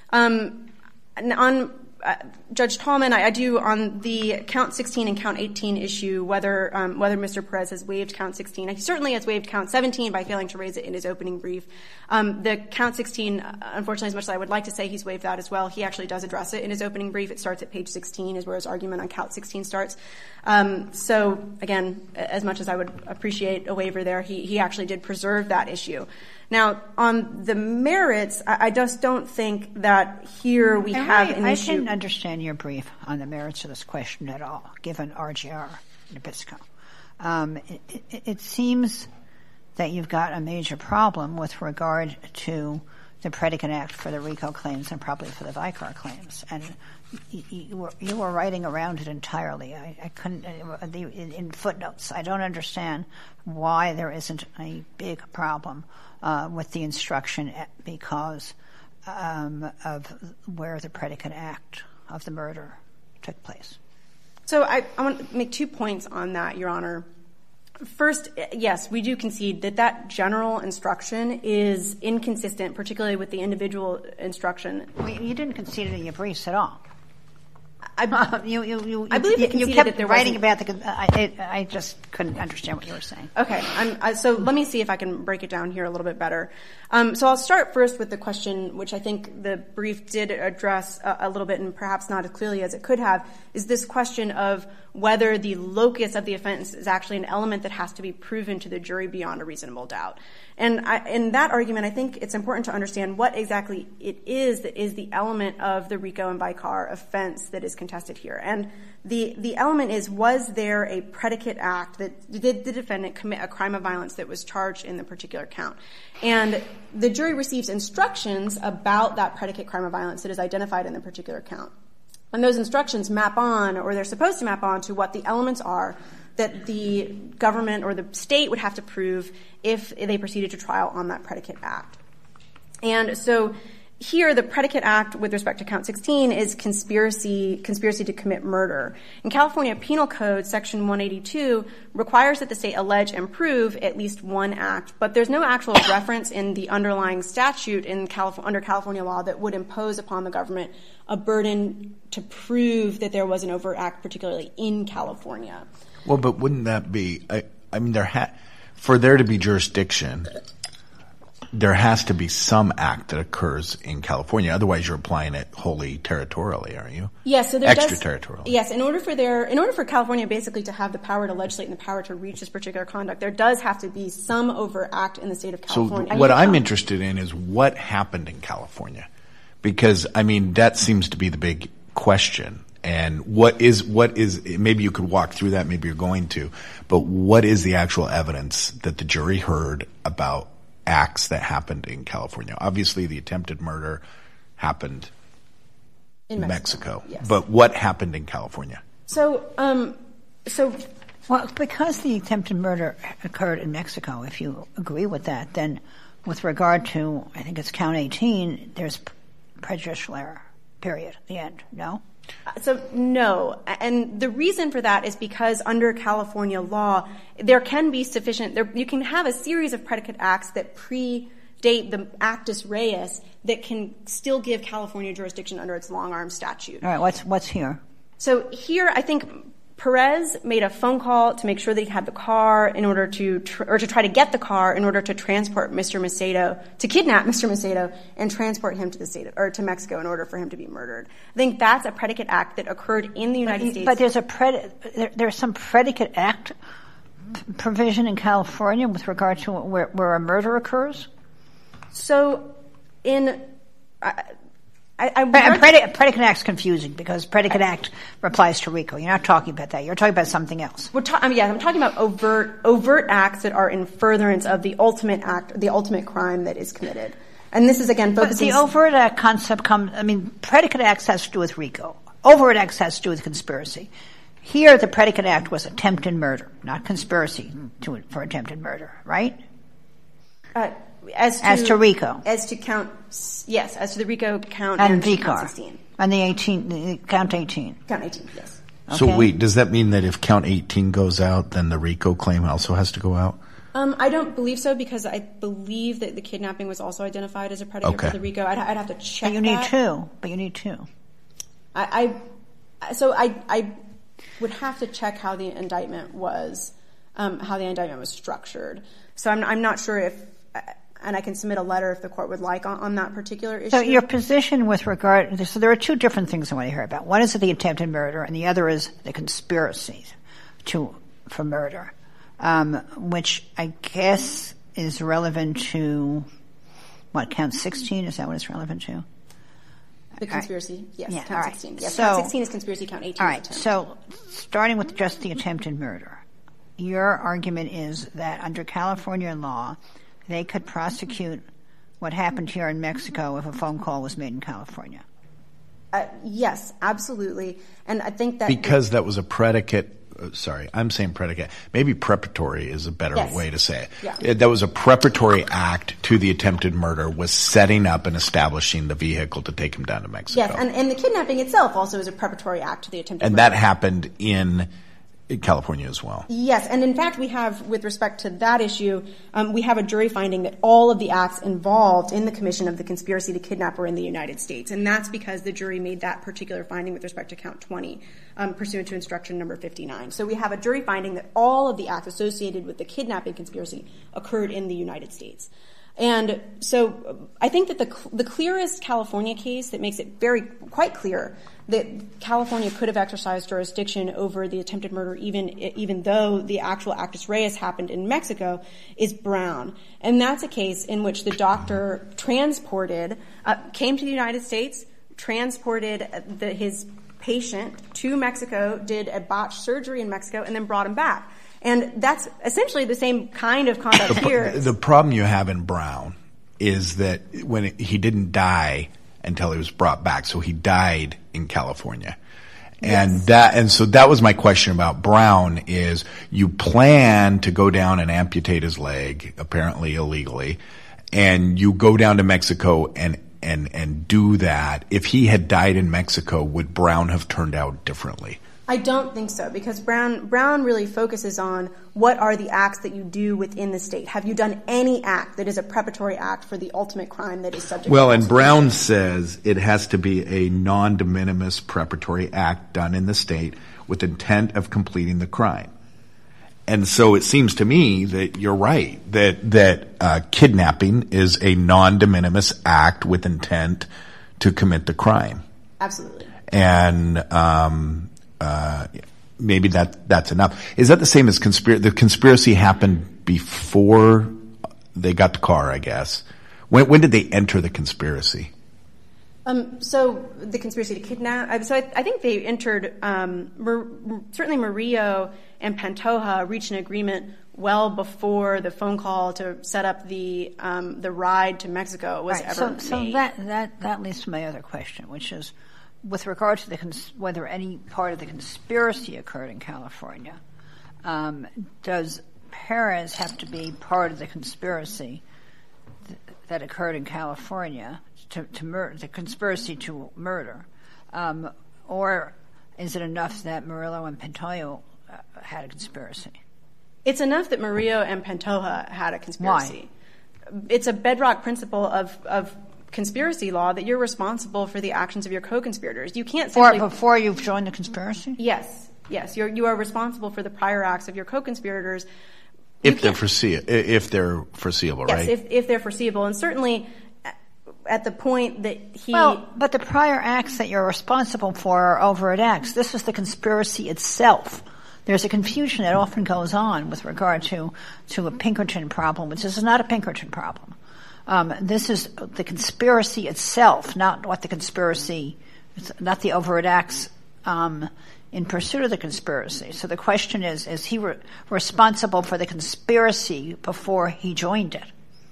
Judge Tallman, I do on the count 16 and count 18 issue, whether Mr. Perez has waived count 16. He certainly has waived count 17 by failing to raise it in his opening brief. The count 16, unfortunately, as much as I would like to say he's waived that as well, he actually does address it in his opening brief. It starts at page 16 is where his argument on count 16 starts. So, again, as much as I would appreciate a waiver there, he actually did preserve that issue. Now, on the merits, I just don't think that here we have an issue. I didn't understand your brief on the merits of this question at all, given RGR Nabisco. It seems that you've got a major problem with regard to the predicate act for the RICO claims and probably for the Vicar claims. And you were writing around it entirely. I couldn't, in footnotes. I don't understand why there isn't a big problem with the instruction because of where the predicate act of the murder took place. So I want to make 2 points on that, Your Honor. First, yes, we do concede that general instruction is inconsistent, particularly with the individual instruction. Well, you didn't concede it in your briefs at all. I believe you kept writing about I just couldn't understand what you were saying. Okay, so let me see if I can break it down here a little bit better. So I'll start first with the question, which I think the brief did address a little bit and perhaps not as clearly as it could have, is this question of whether the locus of the offense is actually an element that has to be proven to the jury beyond a reasonable doubt. And in that argument, I think it's important to understand what exactly it is that is the element of the RICO and Vicar offense that is contested here. And the element is, was there a predicate act that did the defendant commit a crime of violence that was charged in the particular count? And the jury receives instructions about that predicate crime of violence that is identified in the particular count. And those instructions map on, or they're supposed to map on, to what the elements are that the government or the state would have to prove if they proceeded to trial on that predicate act. And so here, the predicate act with respect to count 16 is conspiracy to commit murder. In California Penal Code, Section 182 requires that the state allege and prove at least one act, but there's no actual reference in the underlying statute under California law that would impose upon the government a burden to prove that there was an overt act, particularly in California. Well, but wouldn't that be? I mean, for there to be jurisdiction, there has to be some act that occurs in California. Otherwise, you're applying it wholly territorially, aren't you? Yes, so extraterritorially. Yes, in order for California basically to have the power to legislate and the power to reach this particular conduct, there does have to be some overt act in the state of California. So what I'm interested in is what happened in California, because I mean that seems to be the big question. And what is maybe you could walk through that, maybe you're going to, but what is the actual evidence that the jury heard about acts that happened in California? Obviously, the attempted murder happened in Mexico. Yes. But what happened in California? Well, because the attempted murder occurred in Mexico, if you agree with that, then with regard to, I think it's count 18, there's prejudicial error, period, the end, no? So no, and the reason for that is because under California law, there can be sufficient, you can have a series of predicate acts that predate the actus reus that can still give California jurisdiction under its long-arm statute. All right, what's here? So here, I think Perez made a phone call to make sure that he had the car in order to try to get the car in order to transport Mr. Macedo, to kidnap Mr. Macedo and transport him to the state or to Mexico in order for him to be murdered. I think that's a predicate act that occurred in the United States. But there's some predicate act provision in California with regard to where a murder occurs? So in predicate act's confusing because predicate act applies to RICO. You're not talking about that. You're talking about something else. I'm talking about overt acts that are in furtherance of the ultimate act, the ultimate crime that is committed. And this is again focusing. But the overt act concept predicate acts has to do with RICO. Overt acts has to do with conspiracy. Here, the predicate act was attempted murder, not conspiracy for attempted murder, right? As to RICO. As to the RICO count and VCAR. Count 16. And count 18. Count 18, yes. Okay. So wait, does that mean that if count 18 goes out, then the RICO claim also has to go out? I don't believe so because I believe that the kidnapping was also identified as a predicate for the RICO. I'd have to check that. But you need two. I would have to check how the indictment was structured. So I'm not sure if. And I can submit a letter if the court would like on that particular issue. So your position with regard – so there are two different things I want to hear about. One is the attempted murder, and the other is the conspiracy for murder, which I guess is relevant to what, count 16? Is that what it's relevant to? The conspiracy, yes. Yeah, count 16. Yes, count 16 is conspiracy, count 18 all right, is attempt. So starting with just the attempted murder, your argument is that under California law – they could prosecute what happened here in Mexico if a phone call was made in California. Yes, absolutely. And I think that... Because that was a predicate... Sorry, I'm saying predicate. Maybe preparatory is a better way to say it. Yeah. That was a preparatory act to the attempted murder, was setting up and establishing the vehicle to take him down to Mexico. Yes, and the kidnapping itself also is a preparatory act to the attempted murder. And that happened in California as well. Yes, and in fact we have, with respect to that issue, we have a jury finding that all of the acts involved in the commission of the conspiracy to kidnap were in the United States, and that's because the jury made that particular finding with respect to count 20, pursuant to instruction number 59. So we have a jury finding that all of the acts associated with the kidnapping conspiracy occurred in the United States. And so I think that the clearest California case that makes it quite clear that California could have exercised jurisdiction over the attempted murder even though the actual actus reus happened in Mexico is Brown. And that's a case in which the doctor came to the United States, transported his patient to Mexico, did a botched surgery in Mexico, and then brought him back. And that's essentially the same kind of conduct here. The problem you have in Brown is that he didn't die until he was brought back, so he died in California. Yes. And so that was my question about Brown is you plan to go down and amputate his leg, apparently illegally, and you go down to Mexico and do that. If he had died in Mexico, would Brown have turned out differently? I don't think so, because Brown really focuses on what are the acts that you do within the state. Have you done any act that is a preparatory act for the ultimate crime that is subject to prosecution? And Brown says it has to be a non-de minimis preparatory act done in the state with intent of completing the crime. And so it seems to me that you're right, that kidnapping is a non-de minimis act with intent to commit the crime. Absolutely. And maybe that's enough. Is that the same as the conspiracy happened before they got the car, I guess? When did they enter the conspiracy? So the conspiracy to kidnap. So I think they entered. Certainly, Murillo and Pantoja reached an agreement well before the phone call to set up the ride to Mexico was ever made. So that leads to my other question, which is, with regard to whether any part of the conspiracy occurred in California, does Perez have to be part of the conspiracy that occurred in California the conspiracy to murder, or is it enough that Murillo and Pantoja had a conspiracy? It's enough that Murillo and Pantoja had a conspiracy. Why? It's a bedrock principle of conspiracy law that you're responsible for the actions of your co-conspirators. You can't simply... Before you've joined the conspiracy? Yes. You are responsible for the prior acts of your co-conspirators. If they're foreseeable, right? Yes, if they're foreseeable. And certainly at the point that he... Well, but the prior acts that you're responsible for are overt acts. This was the conspiracy itself. There's a confusion that often goes on with regard to a Pinkerton problem, which is not a Pinkerton problem. This is the conspiracy itself, not what the conspiracy, not the overt acts in pursuit of the conspiracy. So the question is he responsible for the conspiracy before he joined it?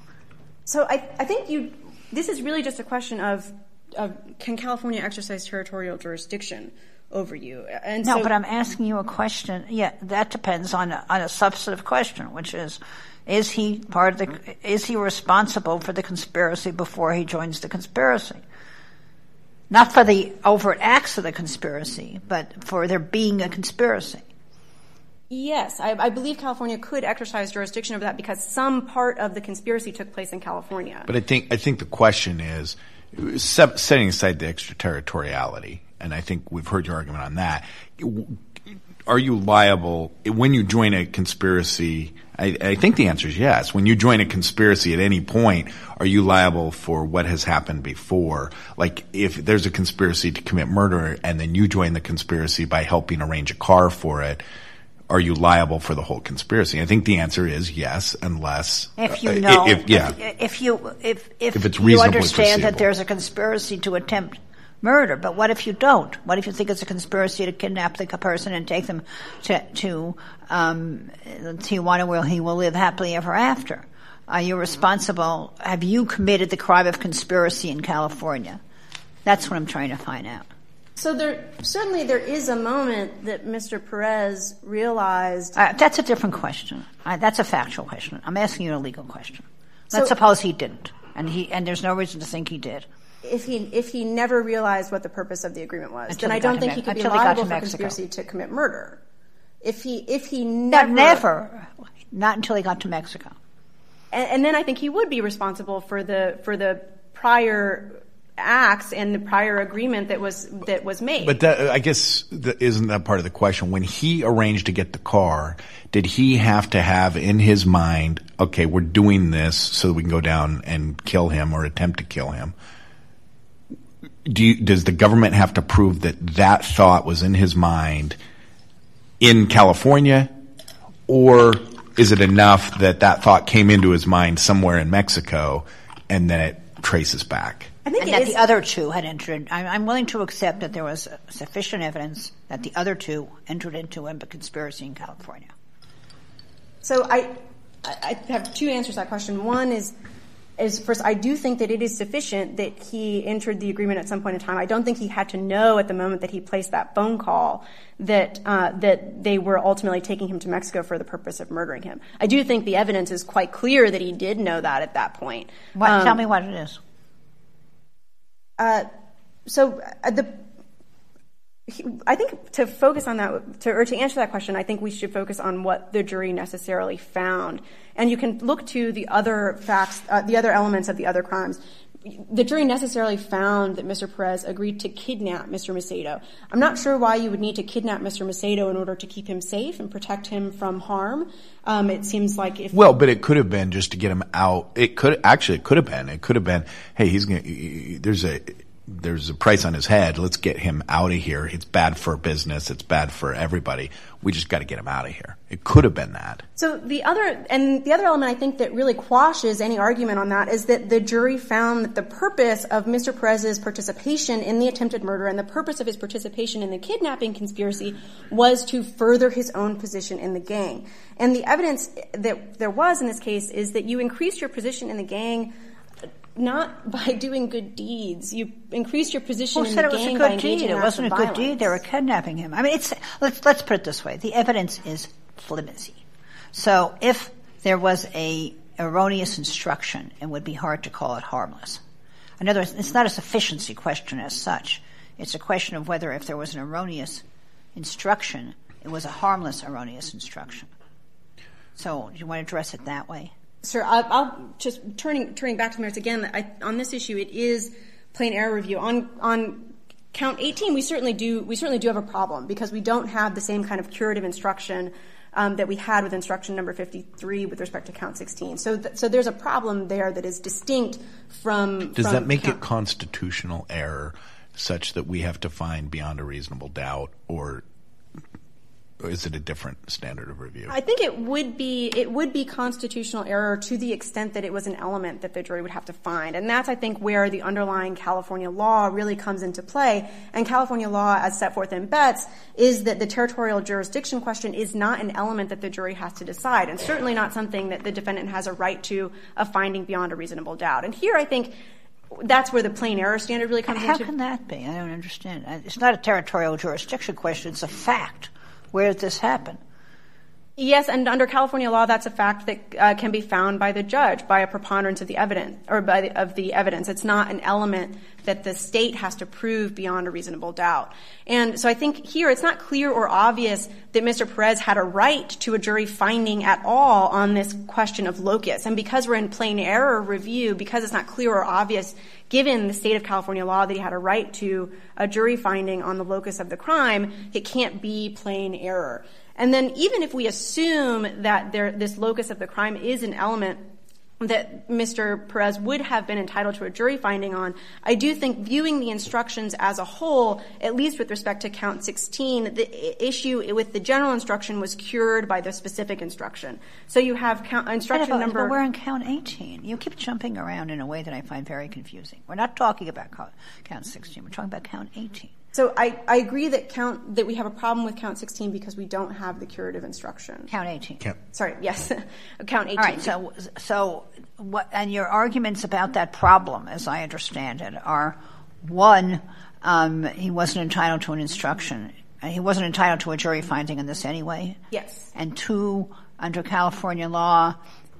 So I think this is really just a question of can California exercise territorial jurisdiction over you? And no, but I'm asking you a question. Yeah, that depends on a substantive question, which is he responsible for the conspiracy before he joins the conspiracy? Not for the overt acts of the conspiracy, but for there being a conspiracy. Yes, I believe California could exercise jurisdiction over that because some part of the conspiracy took place in California. But I think the question is, setting aside the extraterritoriality, and I think we've heard your argument on that, are you liable when you join a conspiracy? I think the answer is yes. When you join a conspiracy at any point, are you liable for what has happened before? Like if there's a conspiracy to commit murder and then you join the conspiracy by helping arrange a car for it, are you liable for the whole conspiracy? I think the answer is yes, unless if you know, if you understand foreseeable. that there's a conspiracy to attempt murder. But what if you don't? What if you think it's a conspiracy to kidnap the person and take them to Tijuana where he will live happily ever after? Are you responsible? Have you committed the crime of conspiracy in California? That's what I'm trying to find out. So there is a moment that Mr. Perez realized... that's a different question. That's a factual question. I'm asking you a legal question. Let's suppose he didn't, and there's no reason to think he did. If he never realized what the purpose of the agreement was, then I don't think he could be liable for conspiracy to commit murder. If he never... Not until he got to Mexico. And then I think he would be responsible for the prior acts and the prior agreement that was made. But I guess isn't that part of the question? When he arranged to get the car, did he have to have in his mind, okay, we're doing this so that we can go down and kill him or attempt to kill him? Does the government have to prove that thought was in his mind in California, or is it enough that thought came into his mind somewhere in Mexico and then it traces back? I think that the other two had entered. I'm willing to accept that there was sufficient evidence that the other two entered into a conspiracy in California. So I have two answers to that question. One is first, I do think that it is sufficient that he entered the agreement at some point in time. I don't think he had to know at the moment that he placed that phone call that they were ultimately taking him to Mexico for the purpose of murdering him. I do think the evidence is quite clear that he did know that at that point. Tell me what it is. I think to focus on that, to answer that question, I think we should focus on what the jury necessarily found. And you can look to the other facts, the other elements of the other crimes. The jury necessarily found that Mr. Perez agreed to kidnap Mr. Macedo. I'm not sure why you would need to kidnap Mr. Macedo in order to keep him safe and protect him from harm. It seems like if... Well, but it could have been just to get him out. It could have been, hey, there's a price on his head. Let's get him out of here. It's bad for business. It's bad for everybody. We just got to get him out of here. It could have been that. So the other element I think that really quashes any argument on that is that the jury found that the purpose of Mr. Perez's participation in the attempted murder and the purpose of his participation in the kidnapping conspiracy was to further his own position in the gang. And the evidence that there was in this case is that you increased your position in the gang not by doing good deeds. You increased your position in the gang by engaging in acts of violence. It wasn't a good deed. They were kidnapping him. I mean, let's put it this way. The evidence is flimsy. So if there was a erroneous instruction, it would be hard to call it harmless. In other words, it's not a sufficiency question as such. It's a question of whether if there was an erroneous instruction, it was a harmless erroneous instruction. So do you want to address it that way? Sir, I'll just turning back to the merits again. On this issue, it is plain error review. On count 18, we certainly do have a problem because we don't have the same kind of curative instruction that we had with instruction number 53 with respect to count 16. So there's a problem there that is distinct from. Does that make it constitutional error such that we have to find beyond a reasonable doubt, or is it a different standard of review? I think it would be constitutional error to the extent that it was an element that the jury would have to find. And that's, I think, where the underlying California law really comes into play. And California law, as set forth in Betts, is that the territorial jurisdiction question is not an element that the jury has to decide, and certainly not something that the defendant has a right to a finding beyond a reasonable doubt. And here, I think, that's where the plain error standard really comes into. How can that be? I don't understand. It's not a territorial jurisdiction question. It's a fact. Where did this happen? Yes, and under California law, that's a fact that can be found by the judge, by a preponderance of the evidence, or of the evidence. It's not an element that the state has to prove beyond a reasonable doubt. And so I think here it's not clear or obvious that Mr. Perez had a right to a jury finding at all on this question of locus. And because we're in plain error review, because it's not clear or obvious given the state of California law that he had a right to a jury finding on the locus of the crime, it can't be plain error. And then even if we assume that this locus of the crime is an element that Mr. Perez would have been entitled to a jury finding on, I do think viewing the instructions as a whole, at least with respect to count 16, the issue with the general instruction was cured by the specific instruction. So you have instruction number... But we're in count 18. You keep jumping around in a way that I find very confusing. We're not talking about count 16. We're talking about count 18. So I agree that we have a problem with count 16 because we don't have the curative instruction. Count 18. Sorry, yes. Count 18. All right, so what, and your arguments about that problem, as I understand it, are, one, he wasn't entitled to an instruction. He wasn't entitled to a jury finding in this anyway. Yes. And two, under California law,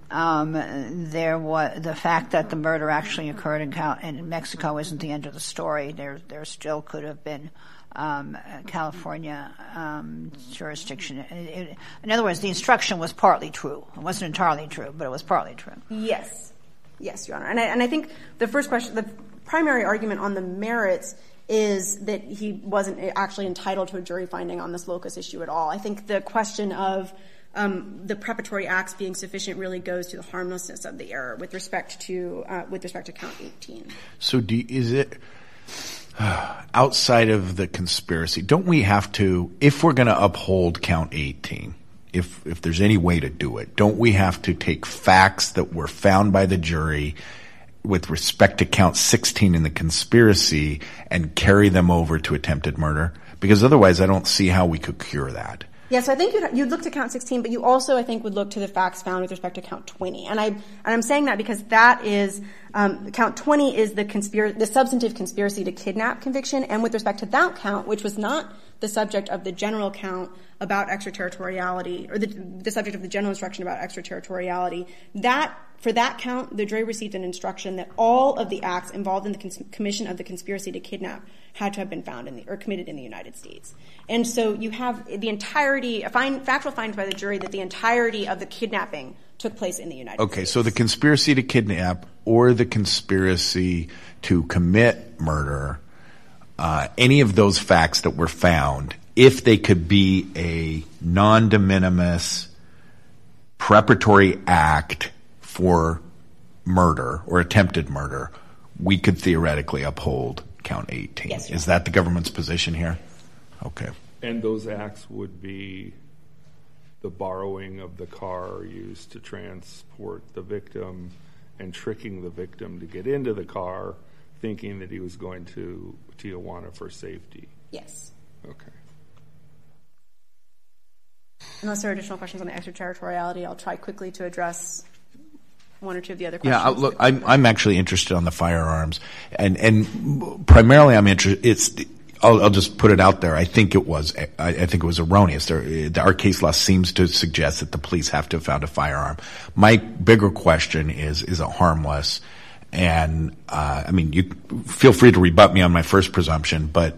there was the fact that the murder actually occurred in Mexico isn't the end of the story. There still could have been California jurisdiction. In other words, the instruction was partly true. It wasn't entirely true, but it was partly true. Yes, Your Honor. And I think the first question, the primary argument on the merits is that he wasn't actually entitled to a jury finding on this locus issue at all. I think the question of the preparatory acts being sufficient really goes to the harmlessness of the error with respect to count 18. So is it outside of the conspiracy? Don't we have to, if we're going to uphold count 18, if there's any way to do it, don't we have to take facts that were found by the jury with respect to count 16 in the conspiracy and carry them over to attempted murder? Because otherwise I don't see how we could cure that. Yes, I think you'd look to count 16, but you also, I think, would look to the facts found with respect to count 20. And I'm saying that because that is count 20 is the substantive conspiracy to kidnap conviction, and with respect to that count, which was not the subject of the general count about extraterritoriality, or the subject of the general instruction about extraterritoriality, for that count, the jury received an instruction that all of the acts involved in the commission of the conspiracy to kidnap had to have been found or committed in the United States. And so you have the entirety, factual findings by the jury that the entirety of the kidnapping took place in the United States. Okay, so the conspiracy to kidnap or the conspiracy to commit murder, any of those facts that were found, if they could be a non-de minimis preparatory act for murder or attempted murder, we could theoretically uphold count 18. Yes, is that the government's position here? Okay. And those acts would be the borrowing of the car used to transport the victim and tricking the victim to get into the car, thinking that he was going to Tijuana for safety. Yes. Okay. Unless there are additional questions on the extraterritoriality, I'll try quickly to address one or two of the other questions. Yeah, look, I'm actually interested on the firearms, and primarily I'm interested. I'll just put it out there. I think it was erroneous. Our case law seems to suggest that the police have to have found a firearm. My bigger question is it harmless? And, you feel free to rebut me on my first presumption, but,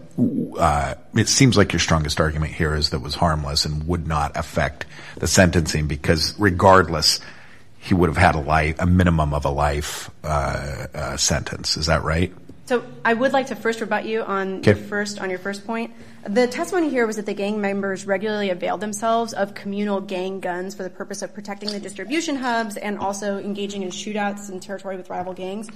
it seems like your strongest argument here is that it was harmless and would not affect the sentencing because regardless, he would have had a minimum of a life, sentence. Is that right? So I would like to first rebut you on your first point. The testimony here was that the gang members regularly availed themselves of communal gang guns for the purpose of protecting the distribution hubs and also engaging in shootouts in territory with rival gangs.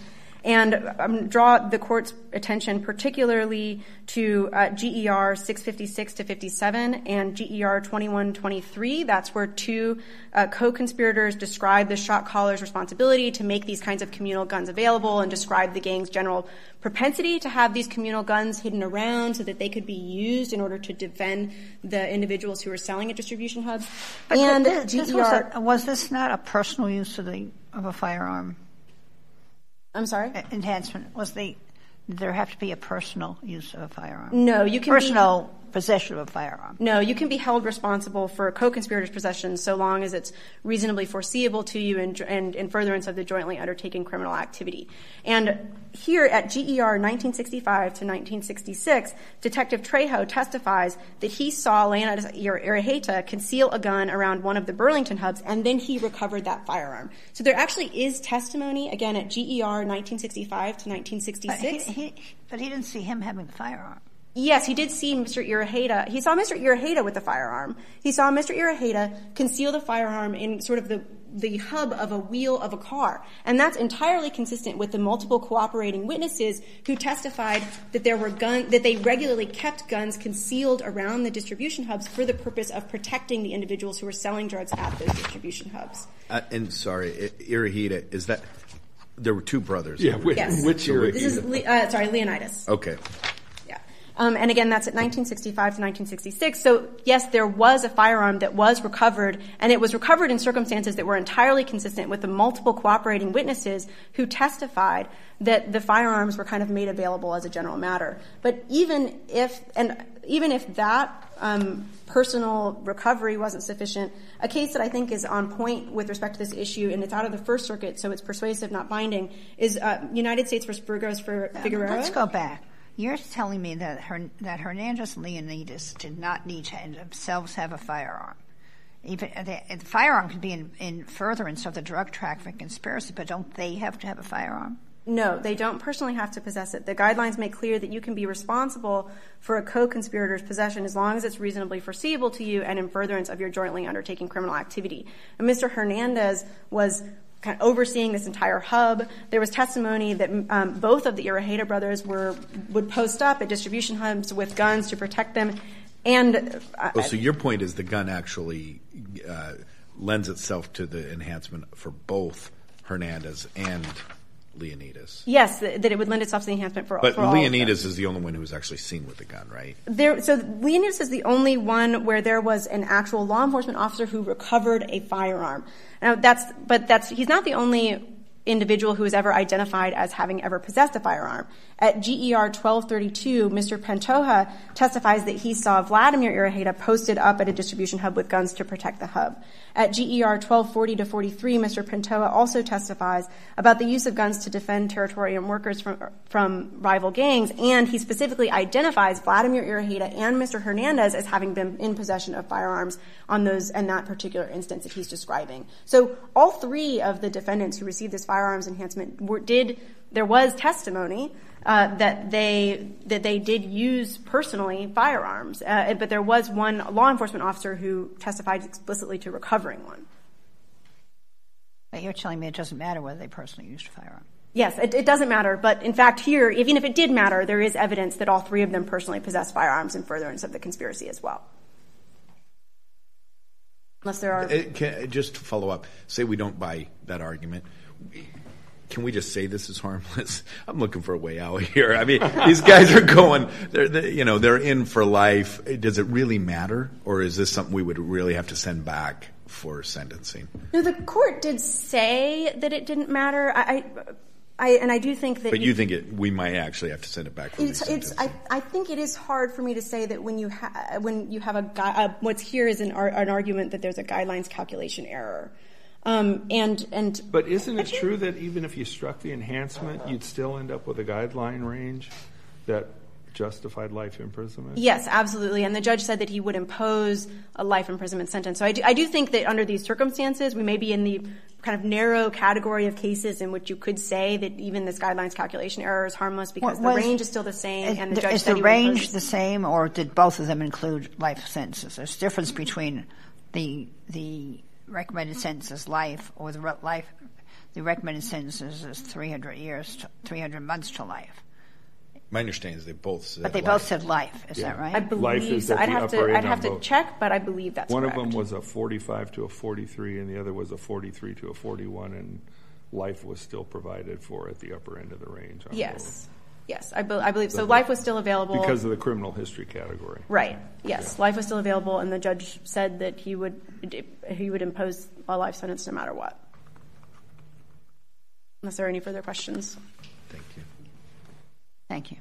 And draw the court's attention particularly to GER 656 to 57 and GER 2123. That's where two co-conspirators describe the shot caller's responsibility to make these kinds of communal guns available and describe the gang's general propensity to have these communal guns hidden around so that they could be used in order to defend the individuals who are selling at distribution hubs. But and was this not a personal use of a firearm? I'm sorry? Enhancement. Did there have to be a personal use of a firearm? No, you can personal possession of a firearm. No, you can be held responsible for a co-conspirator's possession so long as it's reasonably foreseeable to you and in furtherance of the jointly undertaken criminal activity. And here at GER 1965 to 1966, Detective Trejo testifies that he saw Leonidas Iraheta conceal a gun around one of the Burlington hubs, and then he recovered that firearm. So there actually is testimony, again, at GER 1965 to 1966. But he didn't see him having the firearm. Yes, he did see Mr. Iraheta. He saw Mr. Iraheta with the firearm. He saw Mr. Iraheta conceal the firearm in sort of the hub of a wheel of a car. And that's entirely consistent with the multiple cooperating witnesses who testified that that they regularly kept guns concealed around the distribution hubs for the purpose of protecting the individuals who were selling drugs at those distribution hubs. And sorry, Iraheta, is that there were two brothers? Yeah, which Iraheta? This is Leonidas. Okay. And again, that's at 1965 to 1966. So, yes, there was a firearm that was recovered, and it was recovered in circumstances that were entirely consistent with the multiple cooperating witnesses who testified that the firearms were kind of made available as a general matter. But even if that personal recovery wasn't sufficient, a case that I think is on point with respect to this issue, and it's out of the First Circuit, so it's persuasive, not binding, is United States v. Burgos Figueroa. Let's go back. You're telling me that Hernandez and Leonidas did not need to themselves have a firearm. Even the firearm can be in furtherance of the drug trafficking conspiracy, but don't they have to have a firearm? No, they don't personally have to possess it. The guidelines make clear that you can be responsible for a co-conspirator's possession as long as it's reasonably foreseeable to you and in furtherance of your jointly undertaking criminal activity. And Mr. Hernandez was kind of overseeing this entire hub. There was testimony that both of the Iraheta brothers would post up at distribution hubs with guns to protect them. And so your point is the gun actually lends itself to the enhancement for both Hernandez and Leonidas. Yes, that it would lend itself to the enhancement for all of them. But Leonidas is the only one who was actually seen with the gun, right? So Leonidas is the only one where there was an actual law enforcement officer who recovered a firearm. Now he's not the only individual who was ever identified as having ever possessed a firearm. At GER 1232, Mr. Pantoja testifies that he saw Vladimir Iraheta posted up at a distribution hub with guns to protect the hub. At GER 1240 to 43, Mr. Pantoja also testifies about the use of guns to defend territory and workers from rival gangs, and he specifically identifies Vladimir Iraheta and Mr. Hernandez as having been in possession of firearms on those and that particular instance that he's describing. So all three of the defendants who received this firearms enhancement there was testimony that they did use personally firearms, but there was one law enforcement officer who testified explicitly to recovering one. But you're telling me it doesn't matter whether they personally used a firearm. Yes, it doesn't matter. But in fact, here, even if it did matter, there is evidence that all three of them personally possessed firearms in furtherance of the conspiracy as well. Unless there are... Just to follow up, say we don't buy that argument. Can we just say this is harmless? I'm looking for a way out here. I mean, these guys are going, they're in for life. Does it really matter? Or is this something we would really have to send back for sentencing? No, the court did say that it didn't matter. I do think that. But you think we might actually have to send it back for I think it is hard for me to say that when you have what's here is an argument that there's a guidelines calculation error. But isn't it true that even if you struck the enhancement, you'd still end up with a guideline range that justified life imprisonment? Yes, absolutely. And the judge said that he would impose a life imprisonment sentence. So I do think that under these circumstances, we may be in the kind of narrow category of cases in which you could say that even this guidelines calculation error is harmless because the range is still the same. And the judge is said the range the same, or did both of them include life sentences? There's a difference between the recommended sentence is life, or the recommended sentence is 300 months to life. My understanding is they both said But they both said life. Is that right? I believe life is so. at the upper end I'd have to both. check, but I believe that's One correct. of them was a 45 to a 43, and the other was a 43 to a 41, and life was still provided for at the upper end of the range. Yes. Yes, I believe so. Life was still available. Because of the criminal history category. Right. Yes, life was still available, and the judge said that he would impose a life sentence no matter what. Unless there are any further questions. Thank you. Thank you.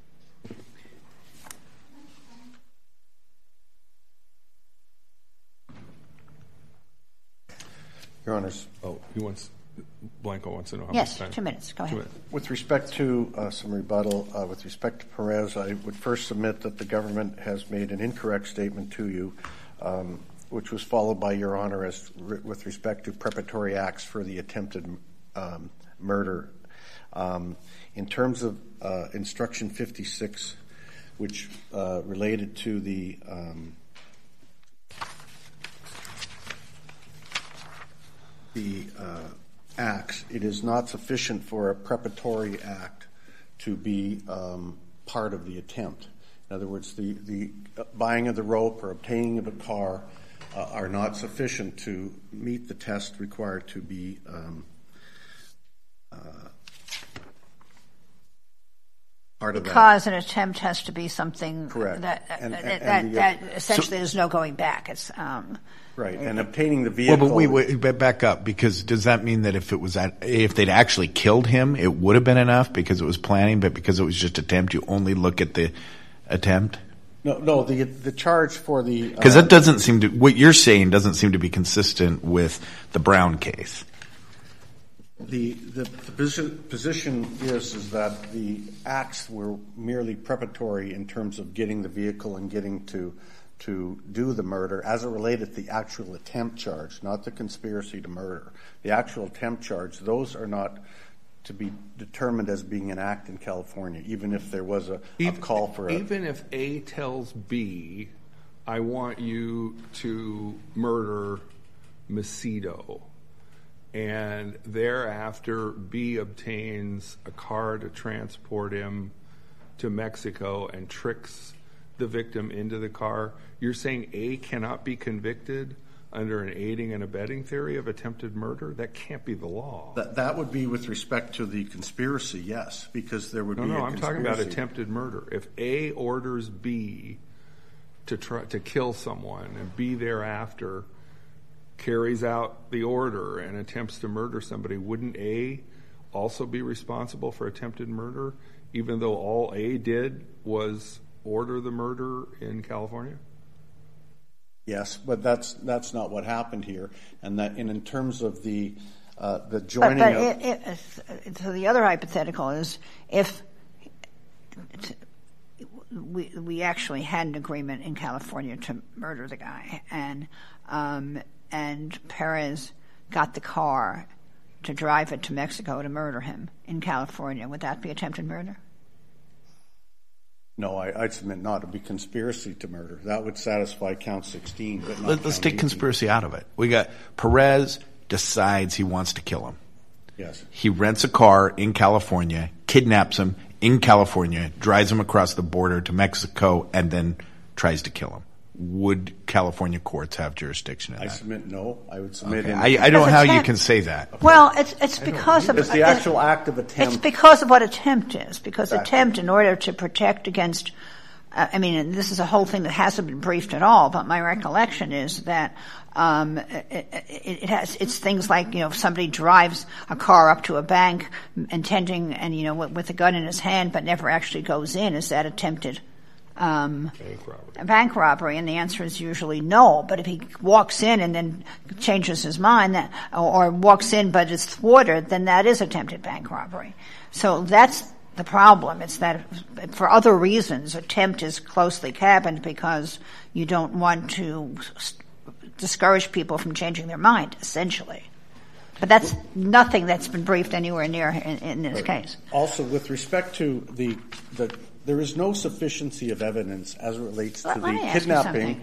Your Honors. Blanco wants to know how yes, much time. 2 minutes. Go ahead. With respect to some rebuttal, with respect to Perez, I would first submit that the government has made an incorrect statement to you, which was followed by Your Honor with respect to preparatory acts for the attempted murder. In terms of Instruction 56, which related to the acts, it is not sufficient for a preparatory act to be part of the attempt. In other words, the buying of the rope or obtaining of a car are not sufficient to meet the test required to be part of that. Because an attempt has to be something Correct. that essentially there's no going back. It's right, and obtaining the vehicle. Well, but wait, back up, because does that mean that if they'd actually killed him, it would have been enough because it was planning, but because it was just attempt, you only look at the attempt? No, the charge for the because that doesn't seem to, what you're saying doesn't seem to be consistent with the Brown case. The position is that the acts were merely preparatory in terms of getting the vehicle and getting to do the murder as it related to the actual attempt charge, not the conspiracy to murder. The actual attempt charge, those are not to be determined as being an act in California, even if there was a call for Even if A tells B, I want you to murder Macedo, and thereafter B obtains a car to transport him to Mexico and tricks the victim into the car, you're saying A cannot be convicted under an aiding and abetting theory of attempted murder? That can't be the law. That would be with respect to the conspiracy, yes, because there would be a conspiracy. No, I'm talking about attempted murder. If A orders B to kill someone and B thereafter carries out the order and attempts to murder somebody, wouldn't A also be responsible for attempted murder, even though all A did was order the murder in California? Yes, but that's not what happened here, and in terms of the joining so the other hypothetical is if we actually had an agreement in California to murder the guy, and Perez got the car to drive it to Mexico to murder him in California, would that be attempted murder? No, I'd submit not. It would be conspiracy to murder. That would satisfy count 16. But not Let's count take 18. Conspiracy out of it. We got Perez decides he wants to kill him. Yes. He rents a car in California, kidnaps him in California, drives him across the border to Mexico, and then tries to kill him. Would California courts have jurisdiction in that? I submit no. I would submit Okay. in I don't know how you can say that. Well, it's because of it's the actual act of attempt. It's because of what attempt is. Because Exactly. attempt, in order to protect against I mean, this is a whole thing that hasn't been briefed at all, but my recollection is that it's things like, if somebody drives a car up to a bank intending, and, with a gun in his hand, but never actually goes in, is that attempted bank robbery? And the answer is usually no. But if he walks in and then changes his mind, or walks in but is thwarted, then that is attempted bank robbery. So that's the problem. It's that for other reasons, attempt is closely cabined because you don't want to discourage people from changing their mind, essentially. But that's nothing that's been briefed anywhere near in this case. Also, with respect to there is no sufficiency of evidence as it relates to the kidnapping.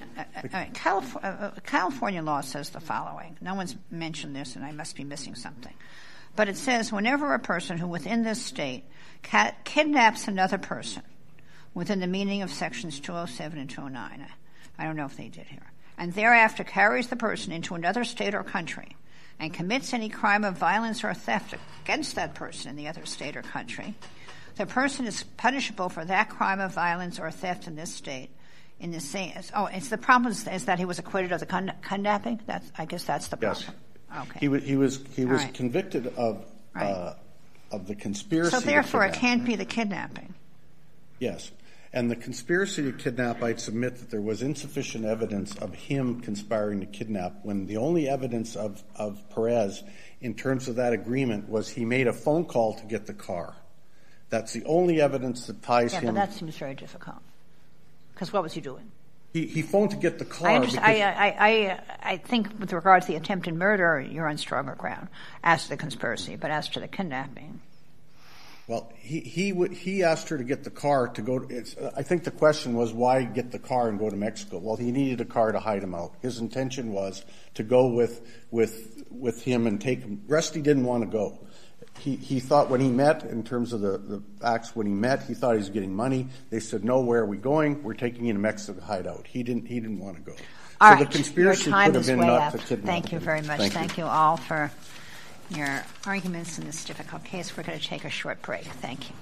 California law says the following. No one's mentioned this, and I must be missing something. But it says whenever a person who within this state kidnaps another person within the meaning of sections 207 and 209, I don't know if they did here, and thereafter carries the person into another state or country and commits any crime of violence or theft against that person in the other state or country, the person is punishable for that crime of violence or theft in this state in the same. It's the problem is that he was acquitted of the kidnapping. I guess that's the problem. Yes. Okay. He was right. convicted of the conspiracy. So therefore, it can't be the kidnapping. Yes. And the conspiracy to kidnap, I'd submit that there was insufficient evidence of him conspiring to kidnap when the only evidence of Perez in terms of that agreement was he made a phone call to get the car. That's the only evidence that ties him. Yeah, but that seems very difficult. Because what was he doing? He phoned to get the car. I think with regard to the attempted murder, you're on stronger ground as to the conspiracy, but as to the kidnapping. Well, he asked her to get the car to go. I think the question was why get the car and go to Mexico. Well, he needed a car to hide him out. His intention was to go with him and take him. Rusty didn't want to go. He thought when he met, in terms of the acts, when he met, he thought he was getting money. They said, "No, where are we going? We're taking you to Mexico to hide out." He didn't want to go. All so right. The conspiracy Your time could have is been way not up. to kidnap Thank you him. very much. Thank you all for your arguments in this difficult case. We're going to take a short break. Thank you.